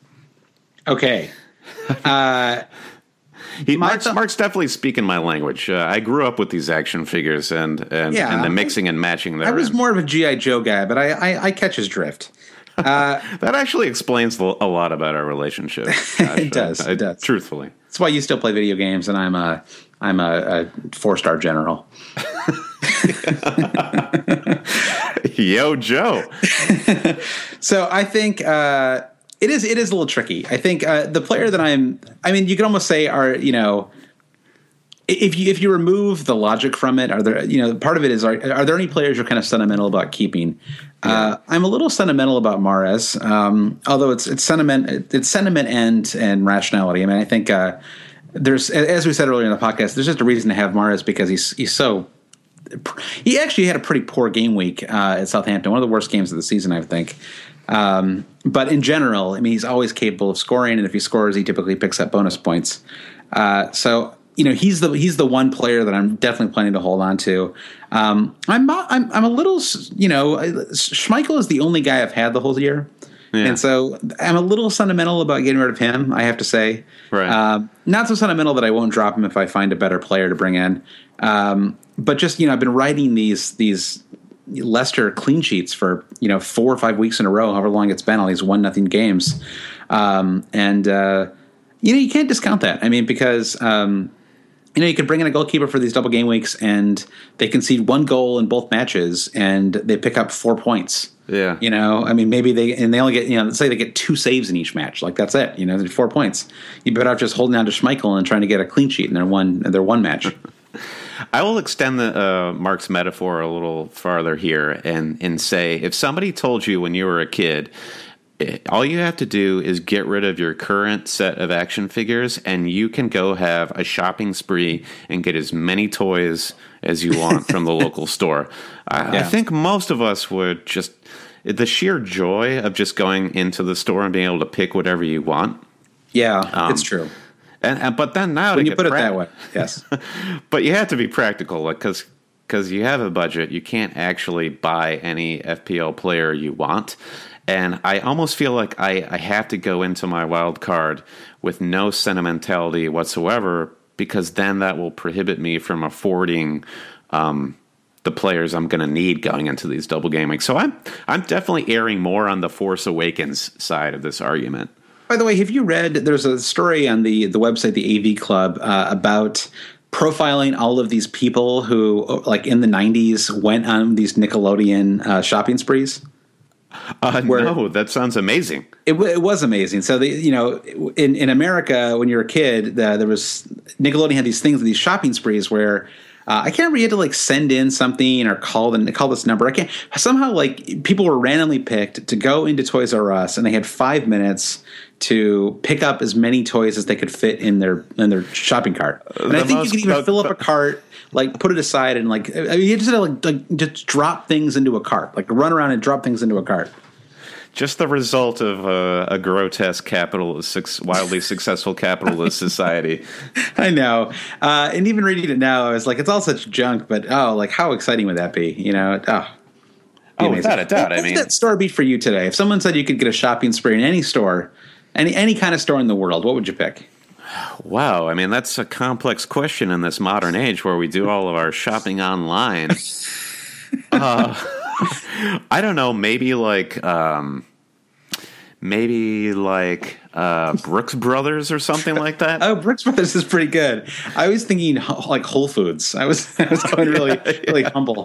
Okay. Uh...
He, Mark's, th- Mark's definitely speaking my language. Uh, I grew up with these action figures and and, yeah, and the mixing and matching there.
I was more of a G I. Joe guy, but I, I, I catch his drift. Uh,
that actually explains a lot about our relationship.
It does.
I,
it does.
Truthfully.
That's why you still play video games, and I'm a I'm a, a four-star general.
Yo, Joe.
So I think... Uh, It is. It is a little tricky. I think uh, the player that I'm. I mean, you could almost say are you know, if you if you remove the logic from it, are there you know part of it is are, are there any players you're kind of sentimental about keeping? Yeah. Uh, I'm a little sentimental about Mahrez, um, although it's it's sentiment it's sentiment and and rationality. I mean, I think uh, there's as we said earlier in the podcast, there's just a reason to have Mahrez because he's he's so. He actually had a pretty poor game week uh, at Southampton, one of the worst games of the season, I think. Um, but in general, I mean, he's always capable of scoring, and if he scores, he typically picks up bonus points. Uh, so you know he's the he's the one player that I'm definitely planning to hold on to. Um, I'm, I'm I'm a little you know Schmeichel is the only guy I've had the whole year. Yeah. And so I'm a little sentimental about getting rid of him, I have to say.
Right.
Uh, not so sentimental that I won't drop him if I find a better player to bring in. Um, but just, you know, I've been writing these these Leicester clean sheets for, you know, four or five weeks in a row, however long it's been, all these one nothing games. Um, and, uh, you know, you can't discount that. I mean, because, um, you know, you could bring in a goalkeeper for these double game weeks and they concede one goal in both matches and they pick up four points.
Yeah.
You know, I mean, maybe they, and they only get, you know, let's say they get two saves in each match. Like, that's it. You know, four points. You better off just holding down to Schmeichel and trying to get a clean sheet in their one, in their one match.
I will extend the uh, Mark's metaphor a little farther here and, and say, if somebody told you when you were a kid, all you have to do is get rid of your current set of action figures and you can go have a shopping spree and get as many toys as you want from the local store. I, yeah. I think most of us would just, the sheer joy of just going into the store and being able to pick whatever you want.
Yeah, um, it's true.
And, and but then now
when
to
you put it pra- that way, yes.
But you have to be practical, like because because you have a budget, you can't actually buy any F P L player you want. And I almost feel like I, I have to go into my wild card with no sentimentality whatsoever, because then that will prohibit me from affording um, the players I'm going to need going into these double game weeks. So I'm I'm definitely erring more on the Force Awakens side of this argument.
By the way, have you read, there's a story on the, the website, the A V Club, uh, about profiling all of these people who, like in the nineties, went on these Nickelodeon uh, shopping sprees?
Uh, no, that sounds amazing.
It, it was amazing. So, the, you know, in, in America, when you were a kid, the, there was, Nickelodeon had these things, these shopping sprees where, Uh, I can't remember, you had to like send in something or call the call this number. I can't somehow like people were randomly picked to go into Toys R Us and they had five minutes to pick up as many toys as they could fit in their in their shopping cart. And the I think most, you could even but, fill up a cart, like put it aside and like I mean, you just had to like, like just drop things into a cart, like run around and drop things into a cart.
Just the result of uh, a grotesque capitalist, wildly successful capitalist society.
I know. Uh, and even reading it now, I was like, it's all such junk, but oh, like how exciting would that be? You know, oh.
Oh, without a doubt.
What
I mean,
would that store be for you today? If someone said you could get a shopping spree in any store, any any kind of store in the world, what would you pick?
Wow. I mean, that's a complex question in this modern age where we do all of our shopping online. uh I don't know, maybe like um, maybe like uh, Brooks Brothers or something like that.
Oh, Brooks Brothers is pretty good. I was thinking like Whole Foods. I was I was going really yeah, really yeah. humble.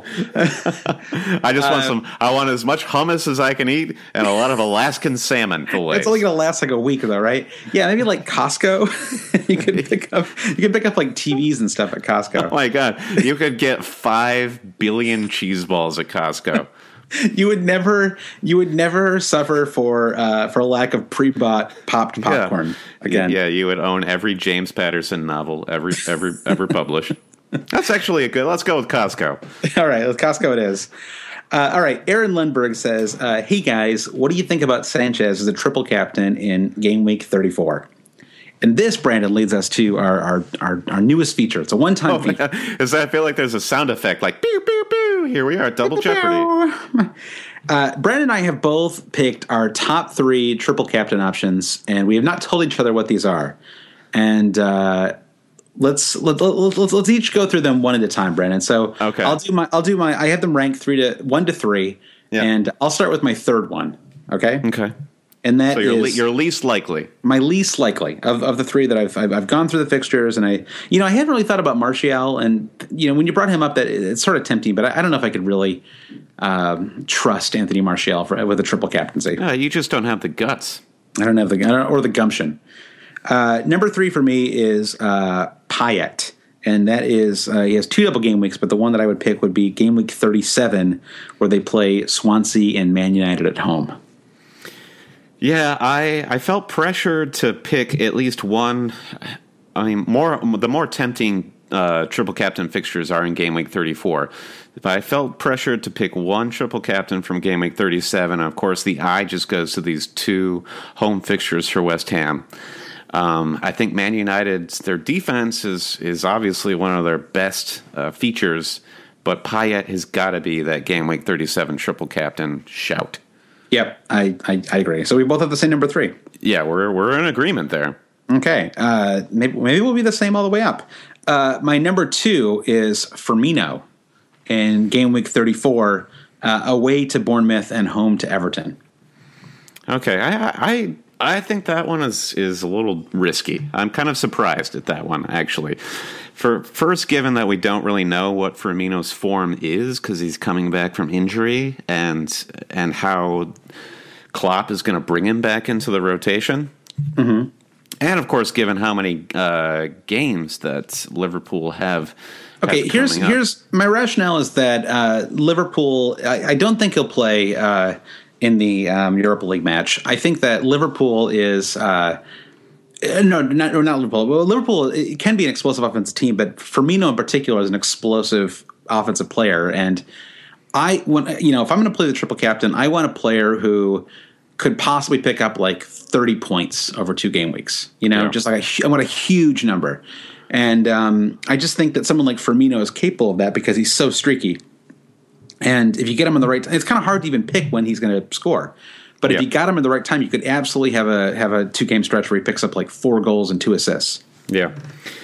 I just want um, some. I want as much hummus as I can eat and a lot of Alaskan salmon fillets.
It's only going to last like a week though, right? Yeah, maybe like Costco. you could pick up you could pick up like T Vs and stuff at Costco.
Oh my god, you could get five billion cheese balls at Costco.
You would never, you would never suffer for uh, for a lack of pre-bought popped popcorn
yeah.
again.
Yeah, you would own every James Patterson novel ever ever ever published. That's actually a good. Let's go with Costco.
All right, with Costco it is. Uh, all right, Aaron Lundberg says, uh, "Hey guys, what do you think about Sanchez as a triple captain in game week thirty-four?" And this, Brandon, leads us to our our, our, our newest feature. It's a one-time
oh,
feature.
Is that, I feel like there's a sound effect like pew, pew, pew. Here we are, Double Jeopardy.
Uh, Brandon and I have both picked our top three triple captain options, and we have not told each other what these are. And uh, let's let, let, let's let's each go through them one at a time, Brandon. So
okay.
I'll do my I'll do my I have them ranked three to one to three, yeah. And I'll start with my third one. Okay.
Okay.
And that
so you're,
is
le- you're least likely.
My least likely of, of the three that I've, I've I've gone through the fixtures, and I you know I hadn't really thought about Martial, and you know when you brought him up, that it's sort of tempting, but I, I don't know if I could really um, trust Anthony Martial for, with a triple captaincy.
Uh, you just don't have the guts.
I don't have the I don't, or the gumption. Uh, number three for me is uh, Payet, and that is uh, he has two double game weeks, but the one that I would pick would be game week thirty-seven, where they play Swansea and Man United at home.
Yeah, I I felt pressured to pick at least one. I mean, more the more tempting uh, triple captain fixtures are in game week thirty-four. But I felt pressured to pick one triple captain from game week thirty-seven. Of course, the eye just goes to these two home fixtures for West Ham. Um, I think Man United's their defense is is obviously one of their best uh, features, but Payet has got to be that game week thirty-seven triple captain shout.
Yep, I, I I agree. So we both have the same number three.
Yeah, we're we're in agreement there.
Okay, uh, maybe maybe we'll be the same all the way up. Uh, my number two is Firmino in game week thirty-four, uh, away to Bournemouth and home to Everton.
Okay, I, I I think that one is is a little risky. I'm kind of surprised at that one, actually. For first, given that we don't really know what Firmino's form is because he's coming back from injury, and and how Klopp is going to bring him back into the rotation,
mm-hmm.
and of course, given how many uh, games that Liverpool have.
Okay,
have
here's
up.
here's my rationale is that uh, Liverpool. I, I don't think he'll play. Uh, in the um, Europa League match. I think that Liverpool is uh, no, not, or not Liverpool. Well, Liverpool it can be an explosive offensive team, but Firmino in particular is an explosive offensive player. And I, when you know, if I'm going to play the triple captain, I want a player who could possibly pick up like thirty points over two game weeks. You know, yeah. just like a, I want a huge number. And um, I just think that someone like Firmino is capable of that because he's so streaky. And if you get him in the right time, it's kind of hard to even pick when he's going to score. But if yeah. you got him in the right time, you could absolutely have a have a two game stretch where he picks up like four goals and two assists.
Yeah.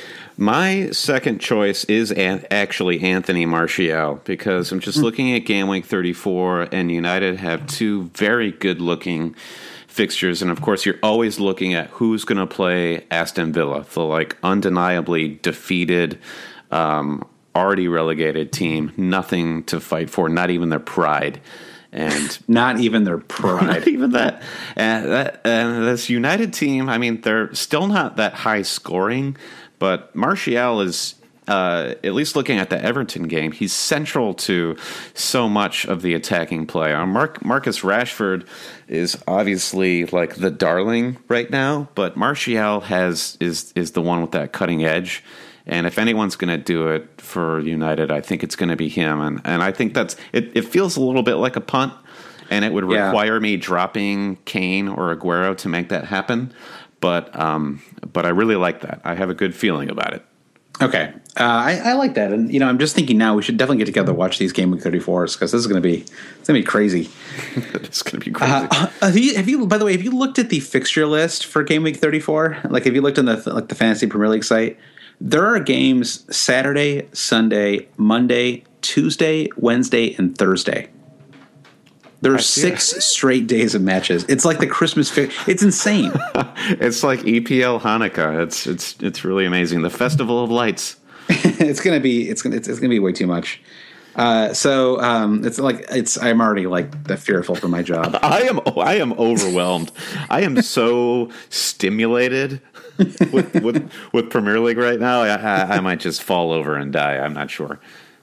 My second choice is an- actually Anthony Martial because I'm just mm. looking at game week thirty-four, and United have two very good looking fixtures. And of course, you're always looking at who's going to play Aston Villa, the like undeniably defeated, um, already relegated team, nothing to fight for, not even their pride. And
not even their pride.
Not even that. And, that. and this United team, I mean, they're still not that high scoring, but Martial is, uh, at least looking at the Everton game, he's central to so much of the attacking play. Uh, Mark, Marcus Rashford is obviously like the darling right now, but Martial has is is the one with that cutting edge. And if anyone's going to do it for United, I think it's going to be him. And and I think that's it. It feels a little bit like a punt, and it would require yeah. me dropping Kane or Aguero to make that happen. But um, but I really like that. I have a good feeling about it.
Okay, uh, I, I like that. And you know, I'm just thinking now we should definitely get together and watch these Game Week thirty-fours because this is going to be it's going to be crazy.
It's going to be crazy.
Uh, have, you, have you? By the way, have you looked at the fixture list for Game Week thirty-four? Like, have you looked on the like the Fantasy Premier League site? There are games Saturday, Sunday, Monday, Tuesday, Wednesday, and Thursday. There are six it. straight days of matches. It's like the Christmas fi- It's insane.
It's like E P L Hanukkah. It's it's it's really amazing. The Festival of Lights.
it's gonna be it's gonna it's, it's gonna be way too much. Uh, so um, it's like it's I'm already like the fearful for my job.
I am I am overwhelmed. I am so stimulated with, with with Premier League right now. I, I, I might just fall over and die. I'm not sure.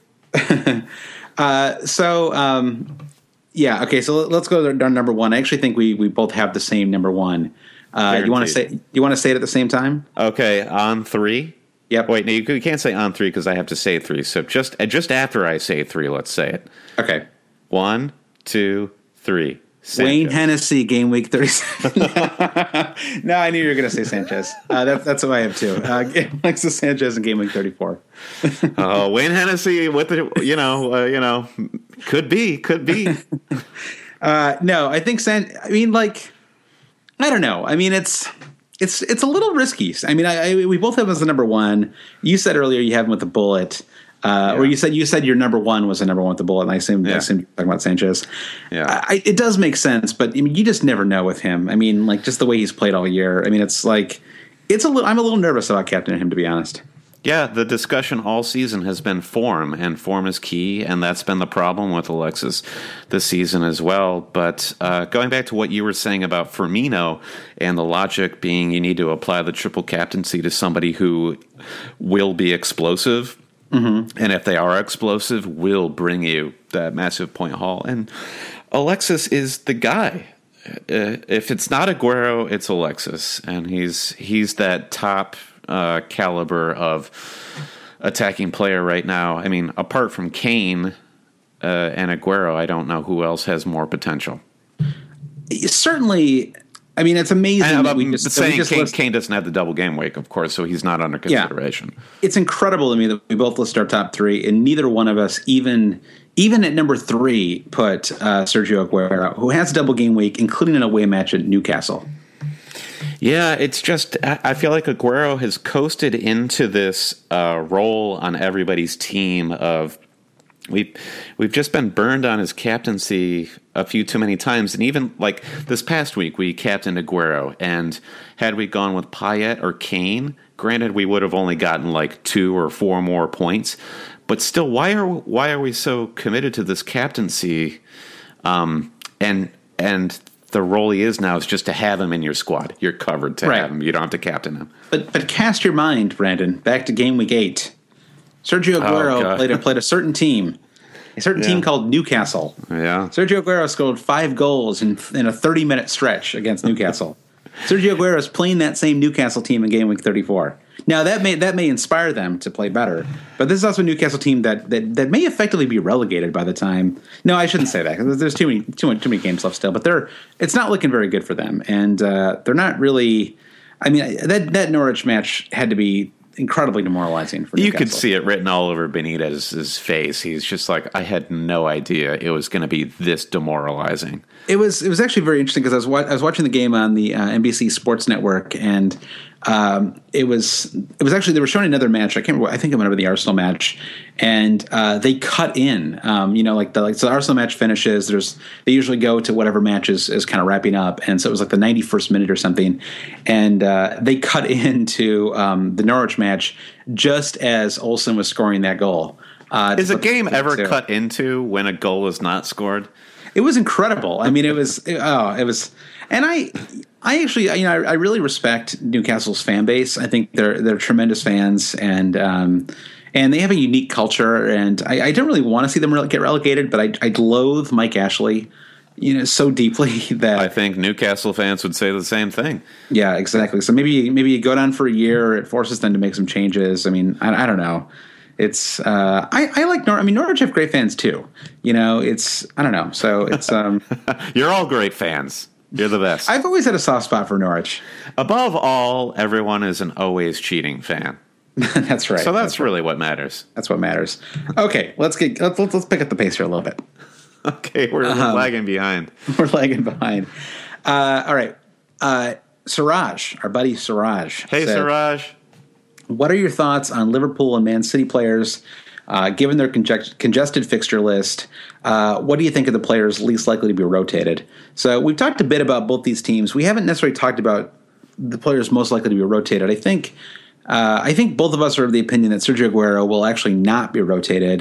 uh, so um, yeah, okay. So let's go to number one. I actually think we we both have the same number one. Uh, you want to say you want to say it at the same time?
Okay, on three.
Yep.
Wait, no, you can't say on three because I have to say three. So just just after I say three, let's say it.
Okay.
One, two, three.
Sanchez. Wayne Hennessy, game week thirty-seven. No, I knew you were going to say Sanchez. Uh, that, that's what I have too. Uh, Alexis Sanchez in game week thirty-four.
Oh, uh, Wayne Hennessy with the you know uh, you know could be could be.
uh, no, I think San. I mean, like, I don't know. I mean, it's. It's it's a little risky. I mean, I, I we both have him as the number one. You said earlier you have him with the bullet, uh, yeah. or you said you said your number one was the number one with the bullet. And I assume yeah. I assume you're talking about Sanchez.
Yeah,
I, it does make sense, but I mean, you just never know with him. I mean, like just the way he's played all year. I mean, it's like it's a little. I'm a little nervous about captaining him, to be honest.
Yeah, the discussion all season has been form, and form is key, and that's been the problem with Alexis this season as well. But uh, going back to what you were saying about Firmino, and the logic being you need to apply the triple captaincy to somebody who will be explosive, mm-hmm. and if they are explosive, will bring you that massive point haul. And Alexis is the guy. Uh, if it's not Aguero, it's Alexis, and he's he's that top Uh, caliber of attacking player right now. I mean, apart from Kane uh, and Aguero, I don't know who else has more potential.
Certainly, I mean, it's amazing
And,
that
um,
we just,
but
that we
saying
just
Kane,
list-
Kane doesn't have the double game week, of course, so he's not under consideration.
Yeah. It's incredible to me that we both listed our top three, and neither one of us even even at number three put uh, Sergio Aguero, who has a double game week, including an away match at Newcastle.
Yeah, it's just I feel like Aguero has coasted into this uh, role on everybody's team of we've we've just been burned on his captaincy a few too many times, and even like this past week we captained Aguero, and had we gone with Payet or Kane, granted we would have only gotten like two or four more points, but still, why are why are we so committed to this captaincy? Um, and and the role he is now is just to have him in your squad. You're covered to
Right.
have him. You don't have to captain him.
But but cast your mind, Brandon, back to game week eight. Sergio Aguero
God.
played a, played a certain team, a certain
Yeah.
team called Newcastle.
Yeah.
Sergio Aguero scored five goals in, in a thirty-minute stretch against Newcastle. Sergio Aguero is playing that same Newcastle team in game week thirty-four. Now, that may that may inspire them to play better, but this is also a Newcastle team that, that, that may effectively be relegated by the time. No, I shouldn't say that, because there's too many too many too many games left still. But they're it's not looking very good for them, and uh, they're not really. I mean, that that Norwich match had to be incredibly demoralizing for
You
Newcastle.
could see it written all over Benitez's face. He's just like, I had no idea it was going to be this demoralizing.
It was it was actually very interesting because I was wa- I was watching the game on the uh, N B C Sports Network, and um, it was it was actually they were showing another match. I can't remember. I think it might have been the Arsenal match, and uh, they cut in. Um, you know, like the like so the Arsenal match finishes. There's they usually go to whatever match is, is kind of wrapping up, and so it was like the ninety-first minute or something, and uh, they cut into um, the Norwich match just as Olsen was scoring that goal. Uh,
Is
to
a
put the
game ever
to-
cut into when a goal is not scored?
It was incredible. I mean, it was oh, it was, and I, I actually, you know, I, I really respect Newcastle's fan base. I think they're they're tremendous fans, and um, and they have a unique culture. And I, I don't really want to see them get relegated, but I, I loathe Mike Ashley, you know, so deeply that
I think Newcastle fans would say the same thing.
yeah, exactly. So maybe maybe you go down for a year. It forces them to make some changes. I mean, I, I don't know. It's uh, I, I like Nor. I mean, Norwich have great fans too. You know, it's I don't know. So it's um,
You're all great fans. You're the best.
I've always had a soft spot for Norwich.
Above all, everyone is an always cheating fan.
That's right.
So that's,
that's
really what matters.
That's what matters. Okay, let's get let's let's, let's pick up the pace here a little bit.
Okay, we're, we're
Um,
lagging behind.
We're lagging behind. Uh, all right, uh, Siraj, our buddy Siraj.
Hey,
said,
Siraj.
what are your thoughts on Liverpool and Man City players, uh, given their conge- congested fixture list? Uh, what do you think of the players least likely to be rotated? So we've talked a bit about both these teams. We haven't necessarily talked about the players most likely to be rotated. I think uh, I think both of us are of the opinion that Sergio Aguero will actually not be rotated,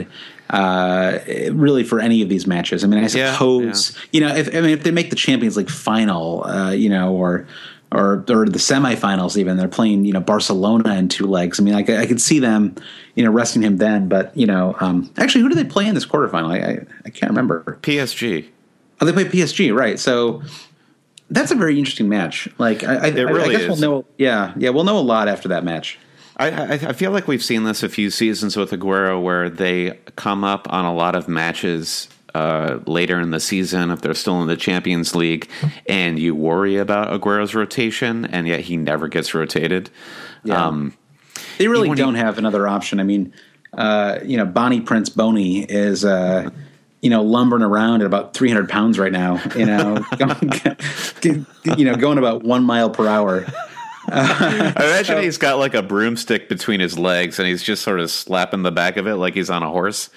uh, really for any of these matches. I mean, I
Yeah,
suppose
yeah.
you know if I mean if they make the Champions League final, uh, you know, or or or the semifinals, even they're playing, you know, Barcelona in two legs. I mean, I, could- I could see them, you know, resting him then. But you know, um, actually, who do they play in this quarterfinal? I, I I can't remember.
P S G.
Oh, they play P S G, right? So that's a very interesting match. Like, I, I,
It really
I guess
is.
we'll know. Yeah, yeah, we'll know a lot after that match.
I, I, I feel like we've seen this a few seasons with Aguero where they come up on a lot of matches uh, later in the season if they're still in the Champions League, and you worry about Aguero's rotation, and yet he never gets rotated.
Yeah.
Um,
They really
when
don't
he-
have another option. I mean, uh, you know, Bonnie Prince Boney is, uh, you know, lumbering around at about three hundred pounds right now. You know, going, you know, going about one mile per hour.
I imagine he's got like a broomstick between his legs, and he's just sort of slapping the back of it like he's on a horse.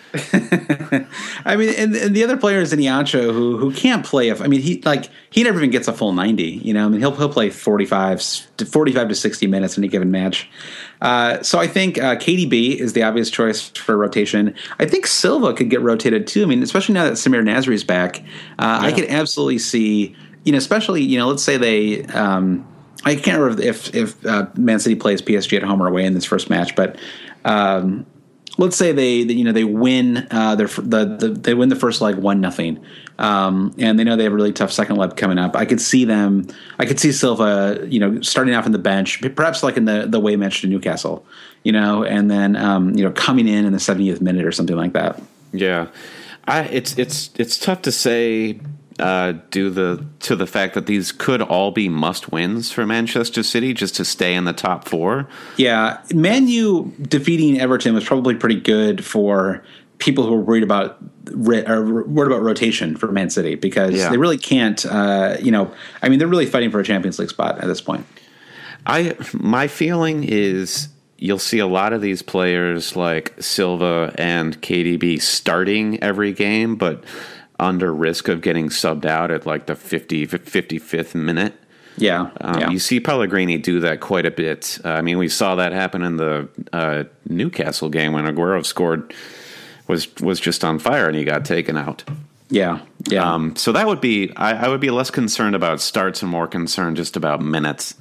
I mean, and, and the other player is Iniacho, who who can't play. If I mean, he like he never even gets a full ninety. You know, I mean, he'll he'll play forty-five to forty-five to sixty minutes in a given match. Uh, so I think uh, K D B is the obvious choice for rotation. I think Silva could get rotated too. I mean, especially now that Samir Nasri is back, uh, I could absolutely see. You know, especially you know, let's say they. Um, I can't remember if if uh, Man City plays P S G at home or away in this first match, but um, let's say they, they you know they win uh, their the, the they win the first leg one nothing, um, and they know they have a really tough second leg coming up. I could see them. I could see Silva, you know, starting off on the bench, perhaps like in the the away match to Newcastle, you know, and then um, you know coming in in the seventieth minute or something like that.
Yeah, I, it's it's it's tough to say uh, due the to the fact that these could all be must wins for Manchester City just to stay in the top four.
Yeah, Man U defeating Everton was probably pretty good for people who are worried about or worried about rotation for Man City, because yeah. they really can't. Uh, you know, I mean, they're really fighting for a Champions League spot at this point.
I my feeling is you'll see a lot of these players like Silva and K D B starting every game, but under risk of getting subbed out at like the fiftieth, fifty-fifth minute.
Yeah,
um,
yeah.
You see Pellegrini do that quite a bit. Uh, I mean, we saw that happen in the uh, Newcastle game when Aguero scored. was was just on fire and he got taken out.
Yeah, yeah.
Um, so that would be I, I would be less concerned about starts and more concerned just about minutes.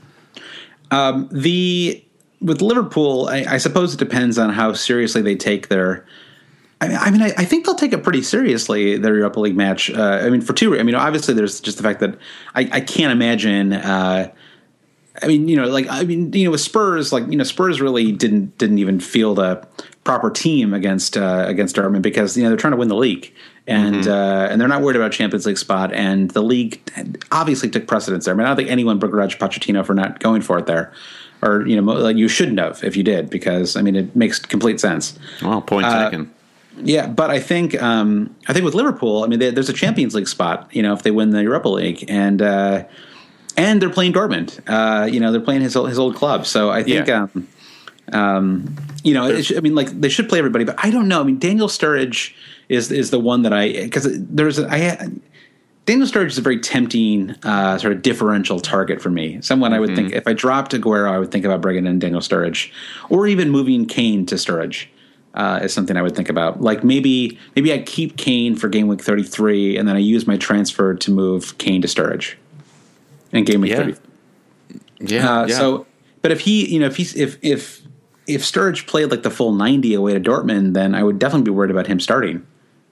Um, the with Liverpool, I, I suppose it depends on how seriously they take their. I, I mean, I, I think they'll take it pretty seriously, their Europa League match. Uh, I mean, for two. I mean, obviously, there's just the fact that I, I can't imagine. Uh, I mean, you know, like I mean, you know, with Spurs, like you know, Spurs really didn't didn't even field a proper team against uh, against Dortmund, because you know they're trying to win the league, and mm-hmm. uh, and they're not worried about Champions League spot, and the league obviously took precedence there. I mean, I don't think anyone begrudged Pochettino for not going for it there, or you know, like you shouldn't have if you did, because I mean it makes complete sense.
Well, point
uh,
taken.
Yeah, but I think um, I think with Liverpool, I mean, they, there's a Champions League spot, you know, if they win the Europa League, and uh, and they're playing Dortmund. Uh, you know, they're playing his his old club, so I think. Yeah. Um, Um, you know, it, I mean, like they should play everybody, but I don't know. I mean, Daniel Sturridge is is the one that I because there's a, I Daniel Sturridge is a very tempting uh, sort of differential target for me. Someone I would mm-hmm. think if I dropped Aguero, I would think about bringing in Daniel Sturridge, or even moving Kane to Sturridge uh, is something I would think about. Like maybe maybe I keep Kane for game week thirty-three, and then I use my transfer to move Kane to Sturridge in game week
yeah.
thirty.
Yeah,
uh,
yeah.
So, but if he, you know, if he's if if If Sturridge played like the full ninety away to Dortmund, then I would definitely be worried about him starting.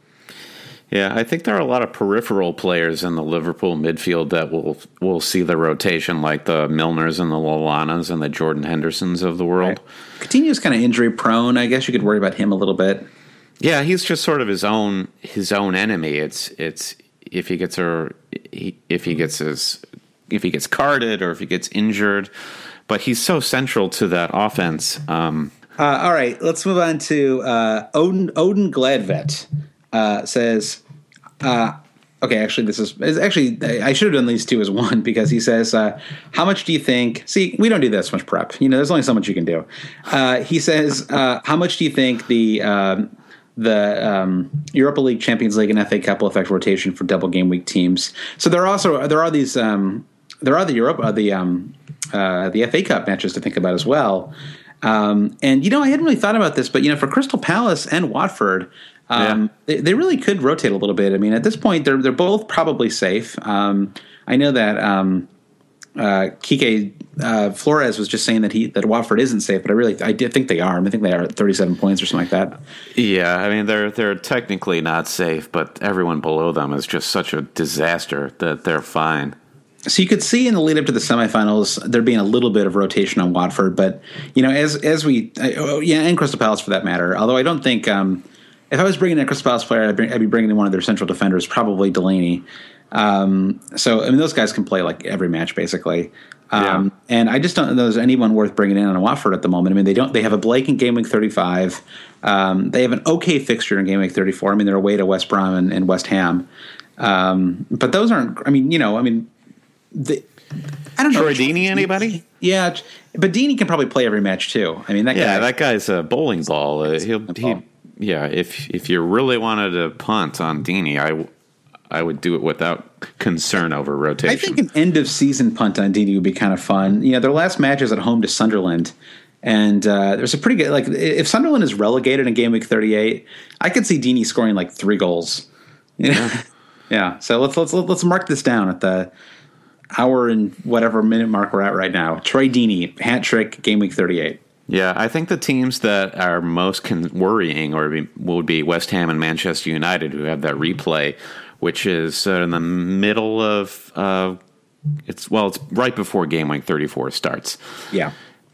Yeah, I think there are a lot of peripheral players in the Liverpool midfield that will will see the rotation, like the Milners and the Lallanas and the Jordan Hendersons of the world.
Right. Coutinho's kind of injury prone. I guess you could worry about him a little bit.
Yeah, he's just sort of his own his own enemy. It's it's if he gets a if he gets his if he gets carded or if he gets injured. But he's so central to that offense. Um,
uh, all right, let's move on to uh, Odin, Odin Gladvet uh, says, uh, okay, actually, this is, is actually, I should have done these two as one, because he says, uh, how much do you think, see, we don't do this much prep. You know, there's only so much you can do. Uh, he says, uh, how much do you think the um, the um, Europa League, Champions League, and F A Cup will affect rotation for double game week teams? So there are also, there are these, um, there are the Europe, uh, the, um, Uh, the F A Cup matches to think about as well. Um, and, you know, I hadn't really thought about this, but, you know, for Crystal Palace and Watford, um, yeah. they, they really could rotate a little bit. I mean, at this point, they're they're both probably safe. Um, I know that um, uh, Kike uh, Flores was just saying that he that Watford isn't safe, but I really I did think they are. I, mean, I think they are at thirty-seven points or something like that.
Yeah, I mean, they're they're technically not safe, but everyone below them is just such a disaster that they're fine.
So you could see in the lead up to the semifinals there being a little bit of rotation on Watford, but you know, as as we, oh, yeah, and Crystal Palace for that matter. Although I don't think um, if I was bringing in a Crystal Palace player, I'd, bring, I'd be bringing in one of their central defenders, probably Delaney. Um, so I mean, those guys can play like every match basically. Um, yeah. And I just don't know there's anyone worth bringing in on Watford at the moment. I mean, they don't. They have a Blake in game week thirty-five. Um, they have an okay fixture in game week thirty-four. I mean, they're away to West Brom and, and West Ham. Um, but those aren't. I mean, you know, I mean. The, I don't know.
Troy Deeney, anybody?
Yeah, but Deeney can probably play every match too. I mean, that
yeah,
guy,
that guy's a bowling ball. Uh, he'll, he, yeah. If if you really wanted to punt on Deeney, I, I would do it without concern over rotation.
I think an end of season punt on Deeney would be kind of fun. You know, their last match is at home to Sunderland, and uh, there's a pretty good. Like, if Sunderland is relegated in game week thirty-eight, I could see Deeney scoring like three goals. You know? Yeah. Yeah. So let's let's let's mark this down at the hour and whatever minute mark we're at right now. Troy Deeney, hat trick, game week thirty-eight.
Yeah, I think the teams that are most con- worrying or be, would be West Ham and Manchester United, who have that replay, which is uh, in the middle of uh, it's well, it's right before game week thirty-four starts.
Yeah.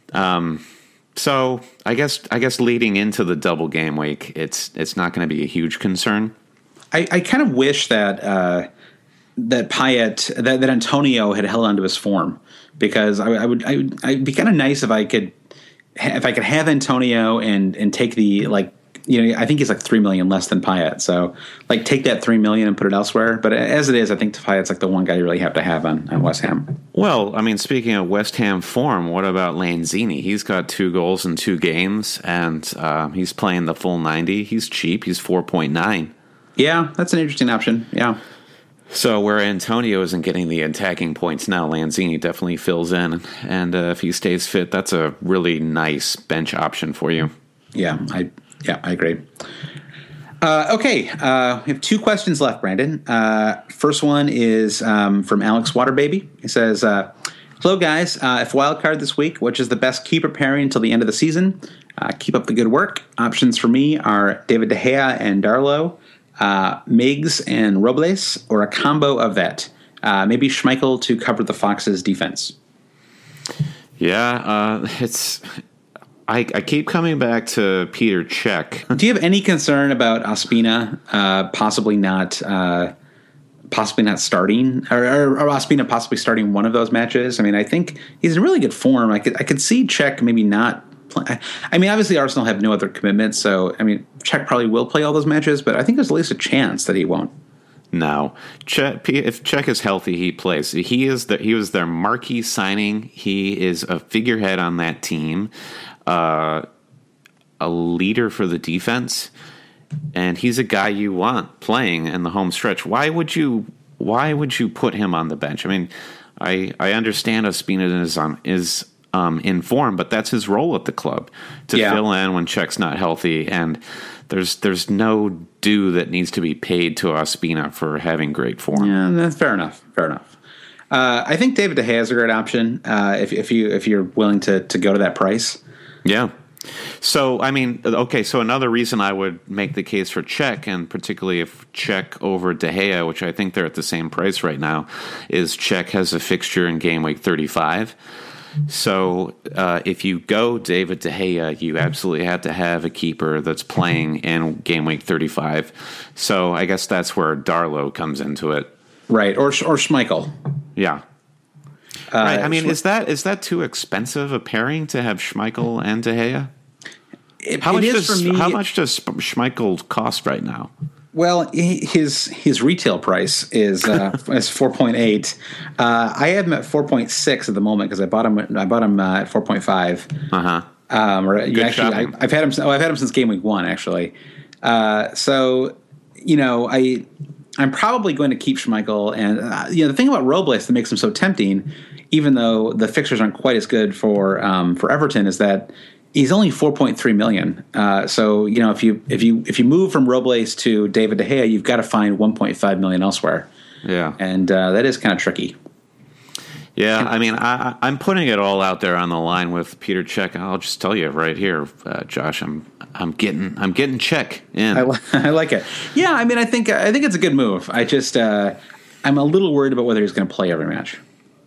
Um. So I guess I guess leading into the double game week, it's it's not going to be a huge concern.
I, I kind of wish that. Uh, that Payet that, that Antonio had held onto his form, because I, I would I would I'd be kind of nice if I could if I could have Antonio and and take the like. You know, I think he's like three million less than Payet. So, like, take that three million and put it elsewhere. But as it is, I think Payet's like the one guy you really have to have on, on West Ham.
Well, I mean, speaking of West Ham form, what about Lanzini? He's got two goals in two games, and uh, he's playing the full ninety. He's cheap. He's four point nine.
Yeah, that's an interesting option. Yeah.
So where Antonio isn't getting the attacking points now, Lanzini definitely fills in. And uh, if he stays fit, that's a really nice bench option for you.
Yeah, I. Yeah, I agree. Uh, okay, uh, we have two questions left, Brandon. Uh, first one is um, from Alex Waterbaby. He says, uh, hello, guys. Uh, if wildcard this week, which is the best keeper pairing until the end of the season? Uh, keep up the good work. Options for me are David De Gea and Darlow, uh, Miggs and Robles, or a combo of that. Uh, maybe Schmeichel to cover the Foxes' defense.
Yeah, uh, it's... I, I keep coming back to Peter Cech.
Do you have any concern about Ospina uh, possibly not uh, possibly not starting, or, or, or Ospina possibly starting one of those matches? I mean, I think he's in really good form. I could I could see Cech maybe not play. I mean, obviously Arsenal have no other commitments, so I mean, Cech probably will play all those matches, but I think there's at least a chance that he won't.
No, Cech, if Cech is healthy, he plays. He is the, he was their marquee signing. He is a figurehead on that team. Uh, a leader for the defense, and he's a guy you want playing in the home stretch. Why would you? Why would you put him on the bench? I mean, I I understand Ospina is on is um, in form, but that's his role at the club to
yeah.
fill in when Cech's not healthy, and there's there's no due that needs to be paid to Ospina for having great form.
Yeah, that's fair enough. Fair enough. Uh, I think David De Gea is a great option uh, if if you if you're willing to to go to that price.
Yeah. So, I mean, okay, so another reason I would make the case for Cech, and particularly if Cech over De Gea, which I think they're at the same price right now, is Cech has a fixture in game week thirty-five. So uh, if you go David De Gea, you absolutely have to have a keeper that's playing in game week thirty-five. So I guess that's where Darlow comes into it.
Right, or or Schmeichel.
Yeah. Uh, right. I mean, is that is that too expensive a pairing to have Schmeichel and De Gea?
It,
how,
it
much
is
does,
for me,
how much does Schmeichel cost right now?
Well, his his retail price is uh, is four point eight. Uh, I have him at four point six at the moment because I bought him. I bought him uh, at four point five.
Uh huh.
Um, or actually, I, I've had him. Oh, I've had him since game week one, actually. Uh, so you know, I I'm probably going to keep Schmeichel, and uh, you know, the thing about Robles that makes him so tempting, even though the fixtures aren't quite as good for um, for Everton, is that he's only four point three million. Uh, so you know, if you if you if you move from Robles to David De Gea, you've got to find one point five million elsewhere.
Yeah,
and uh, that is kind of tricky.
Yeah, I mean, I, I'm putting it all out there on the line with Peter Cech. I'll just tell you right here, uh, Josh. I'm I'm getting I'm getting Cech in.
I, li- I like it. Yeah, I mean, I think I think it's a good move. I just uh, I'm a little worried about whether he's going to play every match.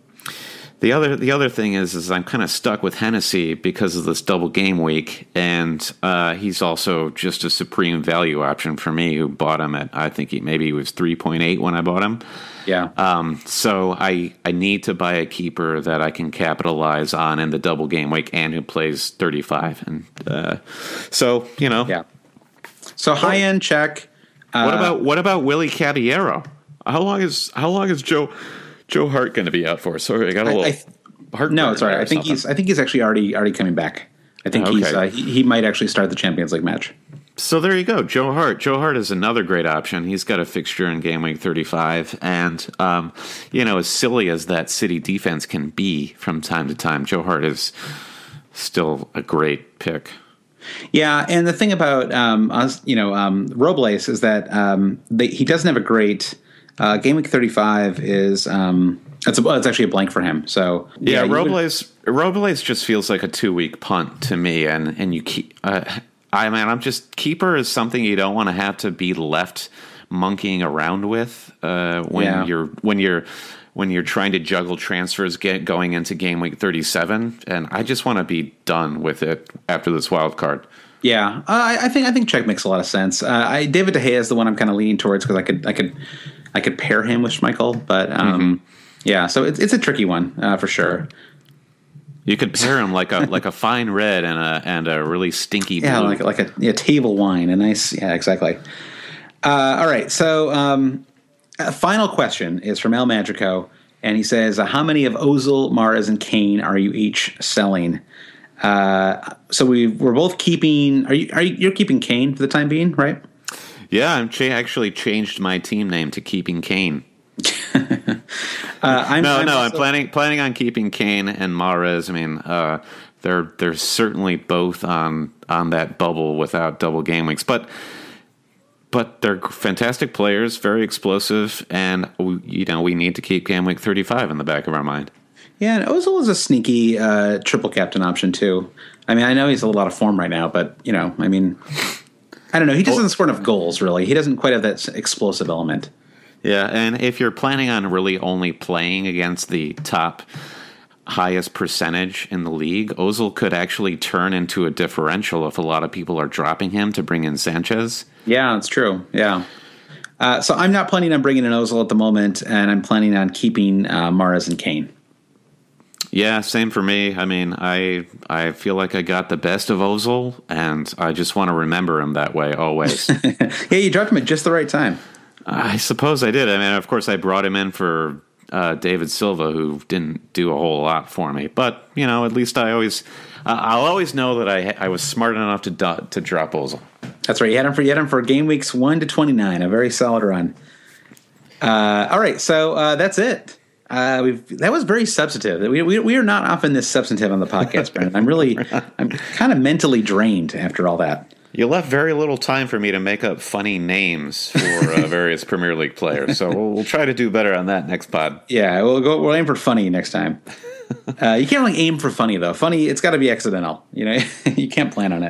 The other the other thing is is I'm kind of stuck with Hennessy because of this double game week, and uh, he's also just a supreme value option for me. Who bought him at I think he maybe he was three point eight when I bought him.
Yeah.
Um. So I I need to buy a keeper that I can capitalize on in the double game week and who plays thirty-five, and uh, so you know.
Yeah. So high end Cech.
Uh, what about what about Willie Caballero? How long is how long is Joe? Joe Hart going to be out for? Sorry, I got a little. I, I,
heart no, sorry. I think something. he's. I think he's actually already already coming back. I think oh, okay. he's. Uh, he, he might actually start the Champions League match.
So there you go, Joe Hart. Joe Hart is another great option. He's got a fixture in game week thirty-five, and um, you know, as silly as that City defense can be from time to time, Joe Hart is still a great pick.
Yeah, and the thing about um, us, you know, um, Robles is that um, they, he doesn't have a great. Uh, game week thirty-five is um, it's a, it's actually a blank for him. So
yeah, yeah Robles would, Robles just feels like a two week punt to me, and and you keep. Uh, I mean, I'm just keeper is something you don't want to have to be left monkeying around with uh, when yeah. you're when you're when you're trying to juggle transfers get going into game week thirty-seven, and I just want to be done with it after this wild card.
Yeah, uh, I, I think I think Cech makes a lot of sense. Uh, I, David De Gea is the one I'm kind of leaning towards because I could I could I could pair him with Schmeichel, but um, mm-hmm. yeah, so it's it's a tricky one uh, for sure.
You could pair him like a like a fine red and a and a really stinky blue.
Yeah, like like a yeah, table wine, a nice yeah, exactly. Uh, all right, so um, a final question is from El Madrico, and he says, uh, "How many of Ozil, Mahrez, and Kane are you each selling?" Uh, so we we're both keeping. Are you are you you're keeping Kane for the time being, right?
Yeah, I'm cha- actually changed my team name to Keeping Kane.
uh, I'm,
no,
I'm
no,
also,
I'm planning planning on keeping Kane and Mahrez. I mean, uh, they're they're certainly both on on that bubble without double game weeks, but but they're fantastic players, very explosive, and we, you know we need to keep game week thirty-five in the back of our mind.
Yeah, and Ozil is a sneaky uh, triple captain option too. I mean, I know he's a lot of form right now, but you know, I mean, I don't know. He just doesn't score enough goals. Really, he doesn't quite have that explosive element.
Yeah, and if you're planning on really only playing against the top highest percentage in the league, Ozil could actually turn into a differential if a lot of people are dropping him to bring in Sanchez.
Yeah, that's true. Yeah. Uh, so I'm not planning on bringing in Ozil at the moment, and I'm planning on keeping uh, Mahrez and Kane.
Yeah, same for me. I mean, I I feel like I got the best of Ozil, and I just want to remember him that way always.
Yeah, you dropped him at just the right time.
I suppose I did. I mean, of course, I brought him in for uh, David Silva, who didn't do a whole lot for me. But you know, at least I always, uh, I'll always know that I I was smart enough to do, to drop Ozil.
That's right. You had him for you had him for game weeks one to twenty nine. A very solid run. Uh, all right, so uh, that's it. Uh, we've that was very substantive. We, we we are not often this substantive on the podcast, Brandon. I'm really I'm kind of mentally drained after all that.
You left very little time for me to make up funny names for uh, various Premier League players, so we'll, we'll try to do better on that next pod.
Yeah, we'll go. We'll aim for funny next time. Uh, you can't really aim for funny though. Funny, it's got to be accidental. You know, you can't plan on it.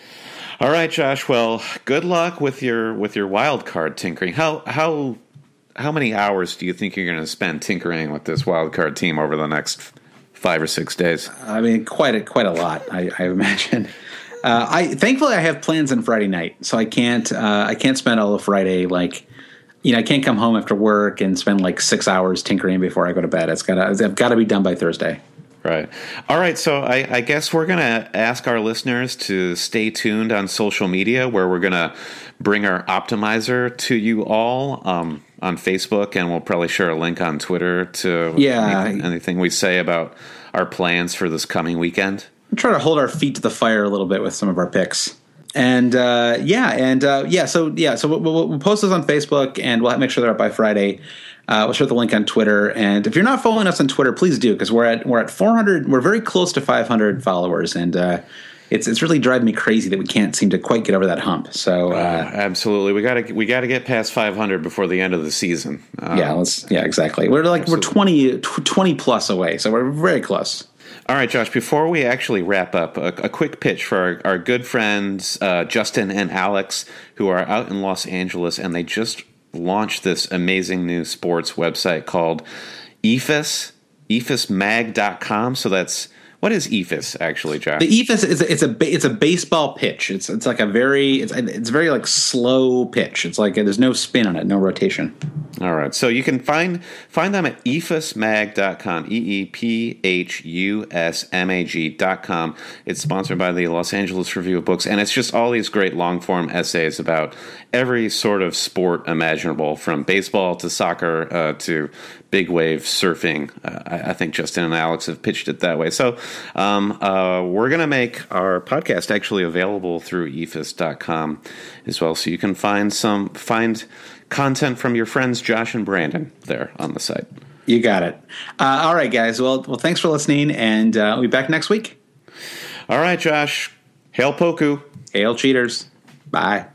All right, Josh. Well, good luck with your with your wild card tinkering. How how how many hours do you think you're going to spend tinkering with this wild card team over the next five or six days?
I mean, quite a quite a lot. I, I imagine. Uh, I thankfully I have plans on Friday night, so I can't uh, I can't spend all of Friday like you know I can't come home after work and spend like six hours tinkering before I go to bed. It's got I've got to be done by Thursday.
Right. All right. So I, I guess we're going to ask our listeners to stay tuned on social media, where we're going to bring our optimizer to you all um, on Facebook, and we'll probably share a link on Twitter to
yeah.
anything, anything we say about our plans for this coming weekend.
Try to hold our feet to the fire a little bit with some of our picks, and uh, yeah, and uh, yeah, so yeah, so we'll, we'll post those on Facebook, and we'll make sure they're up by Friday. Uh, we'll share the link on Twitter, and if you're not following us on Twitter, please do, because we're at we're at four hundred. We're very close to five hundred followers, and uh, it's it's really driving me crazy that we can't seem to quite get over that hump. So uh,
uh, absolutely, we got to we got to get past five hundred before the end of the season.
Um, yeah, let's yeah, exactly. We're like absolutely. we're twenty, twenty plus away, so we're very close.
All right, Josh, before we actually wrap up, a, a quick pitch for our, our good friends, uh, Justin and Alex, who are out in Los Angeles, and they just launched this amazing new sports website called E F A S, E F A S mag dot com. So that's, what is E F A S actually, Josh?
The E F A S is a, it's a it's a baseball pitch. It's it's like a very it's it's very like slow pitch. It's like there's no spin on it, no rotation.
All right, so you can find find them at E F A S mag dot com, E E P H U S M A G dot com. It's sponsored by the Los Angeles Review of Books, and it's just all these great long-form essays about every sort of sport imaginable, from baseball to soccer uh, to big wave surfing. Uh, I, I think Justin and Alex have pitched it that way. So um, uh, we're going to make our podcast actually available through E F A S dot com as well, so you can find some find content from your friends Josh and Brandon there on the site.
You got it. Uh, all right, guys. Well, well, thanks for listening, and uh, we'll be back next week.
All right, Josh. Hail Poku.
Hail cheaters. Bye.